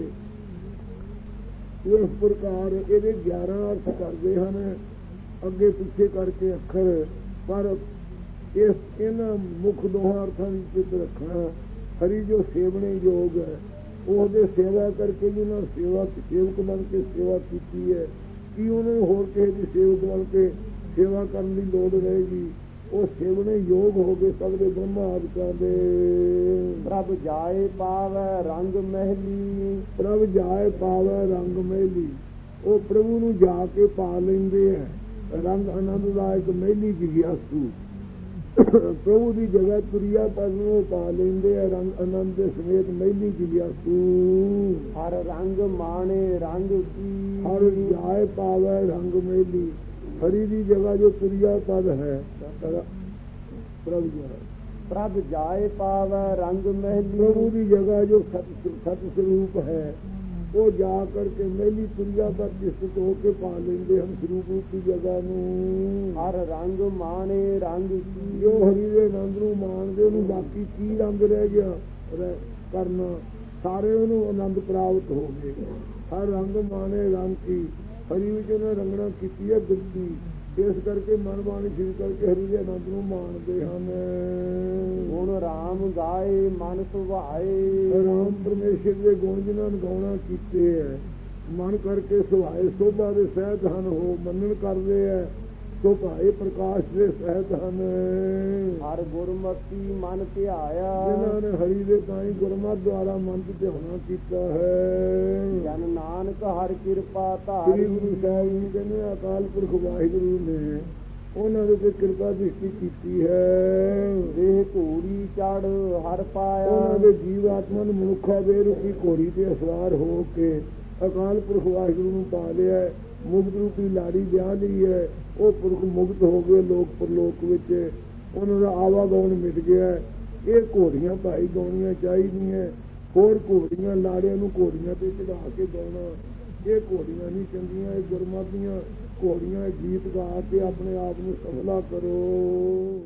ਇਸ ਪ੍ਰਕਾਰ ਇਹਦੇ 11 ਅਰਥ ਕਰਦੇ ਹਨ, ਅੱਗੇ ਪਿੱਛੇ ਕਰਕੇ ਅੱਖਰ, ਪਰ ਇਹਨਾਂ ਮੁੱਖ ਦੋਹਾਂ ਅਰਥਾਂ ਵਿੱਚ ਚਿੱਤ ਰੱਖਣਾ। ਹਰੀ ਜੋ ਸੇਵਨੇ ਯੋਗ ਹੈ, ਉਹਦੇ ਸੇਵਾ ਕਰਕੇ ਜਿਹਨਾਂ ਸੇਵਕ ਬਣ ਕੇ ਸੇਵਾ ਕੀਤੀ ਹੈ, ਕੀ ਉਹਨਾਂ ਨੂੰ ਹੋਰ ਕਿਸੇ ਦੀ ਸੇਵਕ ਬਣ ਕੇ ਸੇਵਾ ਕਰਨ ਦੀ ਲੋੜ ਰਹੇਗੀ। ਉਹ ਸੇਵਨੇ ਯੋਗ ਹੋ ਗਏ ਸਭ ਦੇ ਬ੍ਰਹਮਾ ਆਦਿਕਾਂ ਦੇ। ਪ੍ਰਭ ਜਾਏ ਪਾਵੈ ਰੰਗ ਮਹਿਲੀ, ਪ੍ਰਭ ਜਾਏ ਪਾਵੈ ਰੰਗ ਮਹਿਲੀ, ਉਹ ਪ੍ਰਭੂ ਨੂੰ ਜਾ ਕੇ ਪਾ ਲੈਂਦੇ ਹੈ ਰੰਗ ਆਨੰਦਦਾਇਕ ਮਹਿਲੀ ਜਿਗਿਆਸੂ। ਪ੍ਰਭੂ ਦੀ ਜਗ੍ਹਾ ਤੁਰਿਆ ਪਦ ਨੂੰ ਪਾ ਲੈਂਦੇ ਹੈ ਰੰਗ ਆਨੰਦ ਦੇ ਸਮੇਤ ਮਹਿਲੀ ਜਿਗਿਆਸੂ। ਹਰ ਰੰਗ ਮਾਣੇ ਰੰਗ ਕੀ, ਹਰ ਜਾਏ ਪਾਵੈ ਰੰਗ ਮਹਿਲੀ, ਹਰੀ ਦੀ ਜਗ੍ਹਾ ਜੋ ਤੁਰਿਆ ਪਦ ਹੈ ਪ੍ਰਭ ਜਾਏ ਪਾਵੈ ਰੰਗ ਮਹਿਲੀ, ਪ੍ਰਭੂ ਦੀ ਜਗ੍ਹਾ ਜੋ ਸਤ ਸਰੂਪ ਹੈ, ਉਹ ਜਾ ਕਰਕੇ ਮਹਿਲੀ ਤੁਰਿਆ ਪਰ ਜਿਸਤ ਹੋ ਕੇ ਪਾ ਲੈਂਦੇ ਹਨ ਸਰੂਪ ਰੂਪੀ ਜਗ੍ਹਾ ਨੂੰ। ਹਰ ਰੰਗ ਮਾਣੇ ਰੰਗ ਕੀ, ਜੋ ਹਰੀ ਦੇ ਆਨੰਦ ਨੂੰ ਮਾਣਦੇ ਉਹਨੂੰ ਬਾਕੀ ਕੀ ਰੰਗ ਰਹਿ ਗਿਆ ਕਰਨਾ, ਸਾਰੇ ਉਹਨੂੰ ਆਨੰਦ ਪ੍ਰਾਪਤ ਹੋ ਗਏ। ਹਰ ਰੰਗ ਮਾਣੇ ਰੰਗ ਕੀ, ਹਰੀ ਵਿੱਚ ਉਹਨੇ ਰੰਗਣਾ ਕੀਤੀ ਹੈ ਗੁਰਤੀ। ਇਸ ਕਰਕੇ ਮਨ ਬਾਣੀ ਸ਼ੁਰੂ ਕਰਕੇ ਹਰੀ ਦੇ ਆਨੰਦ ਨੂੰ ਮਾਣਦੇ ਹਨ। ਹੁਣ ਰਾਮ ਗਾਏ ਮਨ ਸੁਭਾਏ, ਰਾਮ ਪਰਮੇਸ਼ਰ ਦੇ ਗੁਣ ਜਿਨ੍ਹਾਂ ਨੇ ਗਾਉਣਾ ਕੀਤੇ ਹੈ, ਮਨ ਕਰਕੇ ਸੁਭਾਏ ਸੋਭਾ ਦੇ ਸਹਿਤ ਹਨ। ਉਹ ਮੰਨਣ ਕਰਦੇ ਹੈ, ਸੁਭਾਏ ਪ੍ਰਕਾਸ਼ ਦੇ ਸਹਿਤ ਹਨ। ਹਰ ਗੁਰਮਤੀ ਮਨ ਧਿਆਇਆ, ਜਿਨ੍ਹਾਂ ਨੇ ਹਰੀ ਦੇ ਤਾਈ ਗੁਰਮਤਿ ਦੁਆਰਾ ਮਨ ਚ ਧਿਆਉਣਾ ਕੀਤਾ ਹੈ। ਜਨ ਨਾਨਕ ਹਰ ਕਿਰਪਾ ਸ੍ਰੀ ਧਾਰੀ, ਗੁਰੂ ਸਾਹਿਬ ਜੀ ਕਹਿੰਦੇ ਅਕਾਲ ਪੁਰਖ ਵਾਹਿਗੁਰੂ ਨੇ ਉਹਨਾਂ ਦੇ ਉੱਤੇ ਕਿਰਪਾ ਦ੍ਰਿਸ਼ਟੀ ਕੀਤੀ ਹੈ। ਦੇਹ ਘੋੜੀ ਚੜ ਹਰ ਪਾਇਆ, ਉਹਨਾਂ ਦੇ ਜੀਵ ਆਤਮਾ ਨੂੰ ਮਨੁੱਖਾ ਦੇ ਰੂਪੀ ਘੋੜੀ ਤੇ ਅਸਵਾਰ ਹੋ ਕੇ ਅਕਾਲ ਪੁਰਖ ਵਾਹਿਗੁਰੂ ਨੂੰ ਪਾ ਲਿਆ। ਮੁਕਤ ਰੂਪੀ ਲਾੜੀ ਵਿਆਹ ਲਈ ਹੈ, ਉਹ ਪੁਰਖ ਮੁਕਤ ਹੋ ਗਏ ਲੋਕ ਪਰਲੋਕ ਵਿੱਚ, ਉਹਨਾਂ ਦਾ ਆਵਾਗਮਨ ਮਿਟ ਗਿਆ। ਇਹ ਘੋੜੀਆਂ ਭਾਈ ਗਾਉਣੀਆਂ ਚਾਹੀਦੀਆਂ, ਹੋਰ ਘੋੜੀਆਂ ਲਾੜਿਆਂ ਨੂੰ ਘੋੜੀਆਂ ਤੇ ਚੜਾ ਕੇ ਗਾਉਣਾ, ਇਹ ਘੋੜੀਆਂ ਨਹੀਂ ਚੰਗੀਆਂ। ਇਹ ਗੁਰਮਤਿ ਦੀਆਂ ਘੋੜੀਆਂ ਗੀਤ ਗਾ ਕੇ ਆਪਣੇ ਆਪ ਨੂੰ ਸਫਲਾ ਕਰੋ।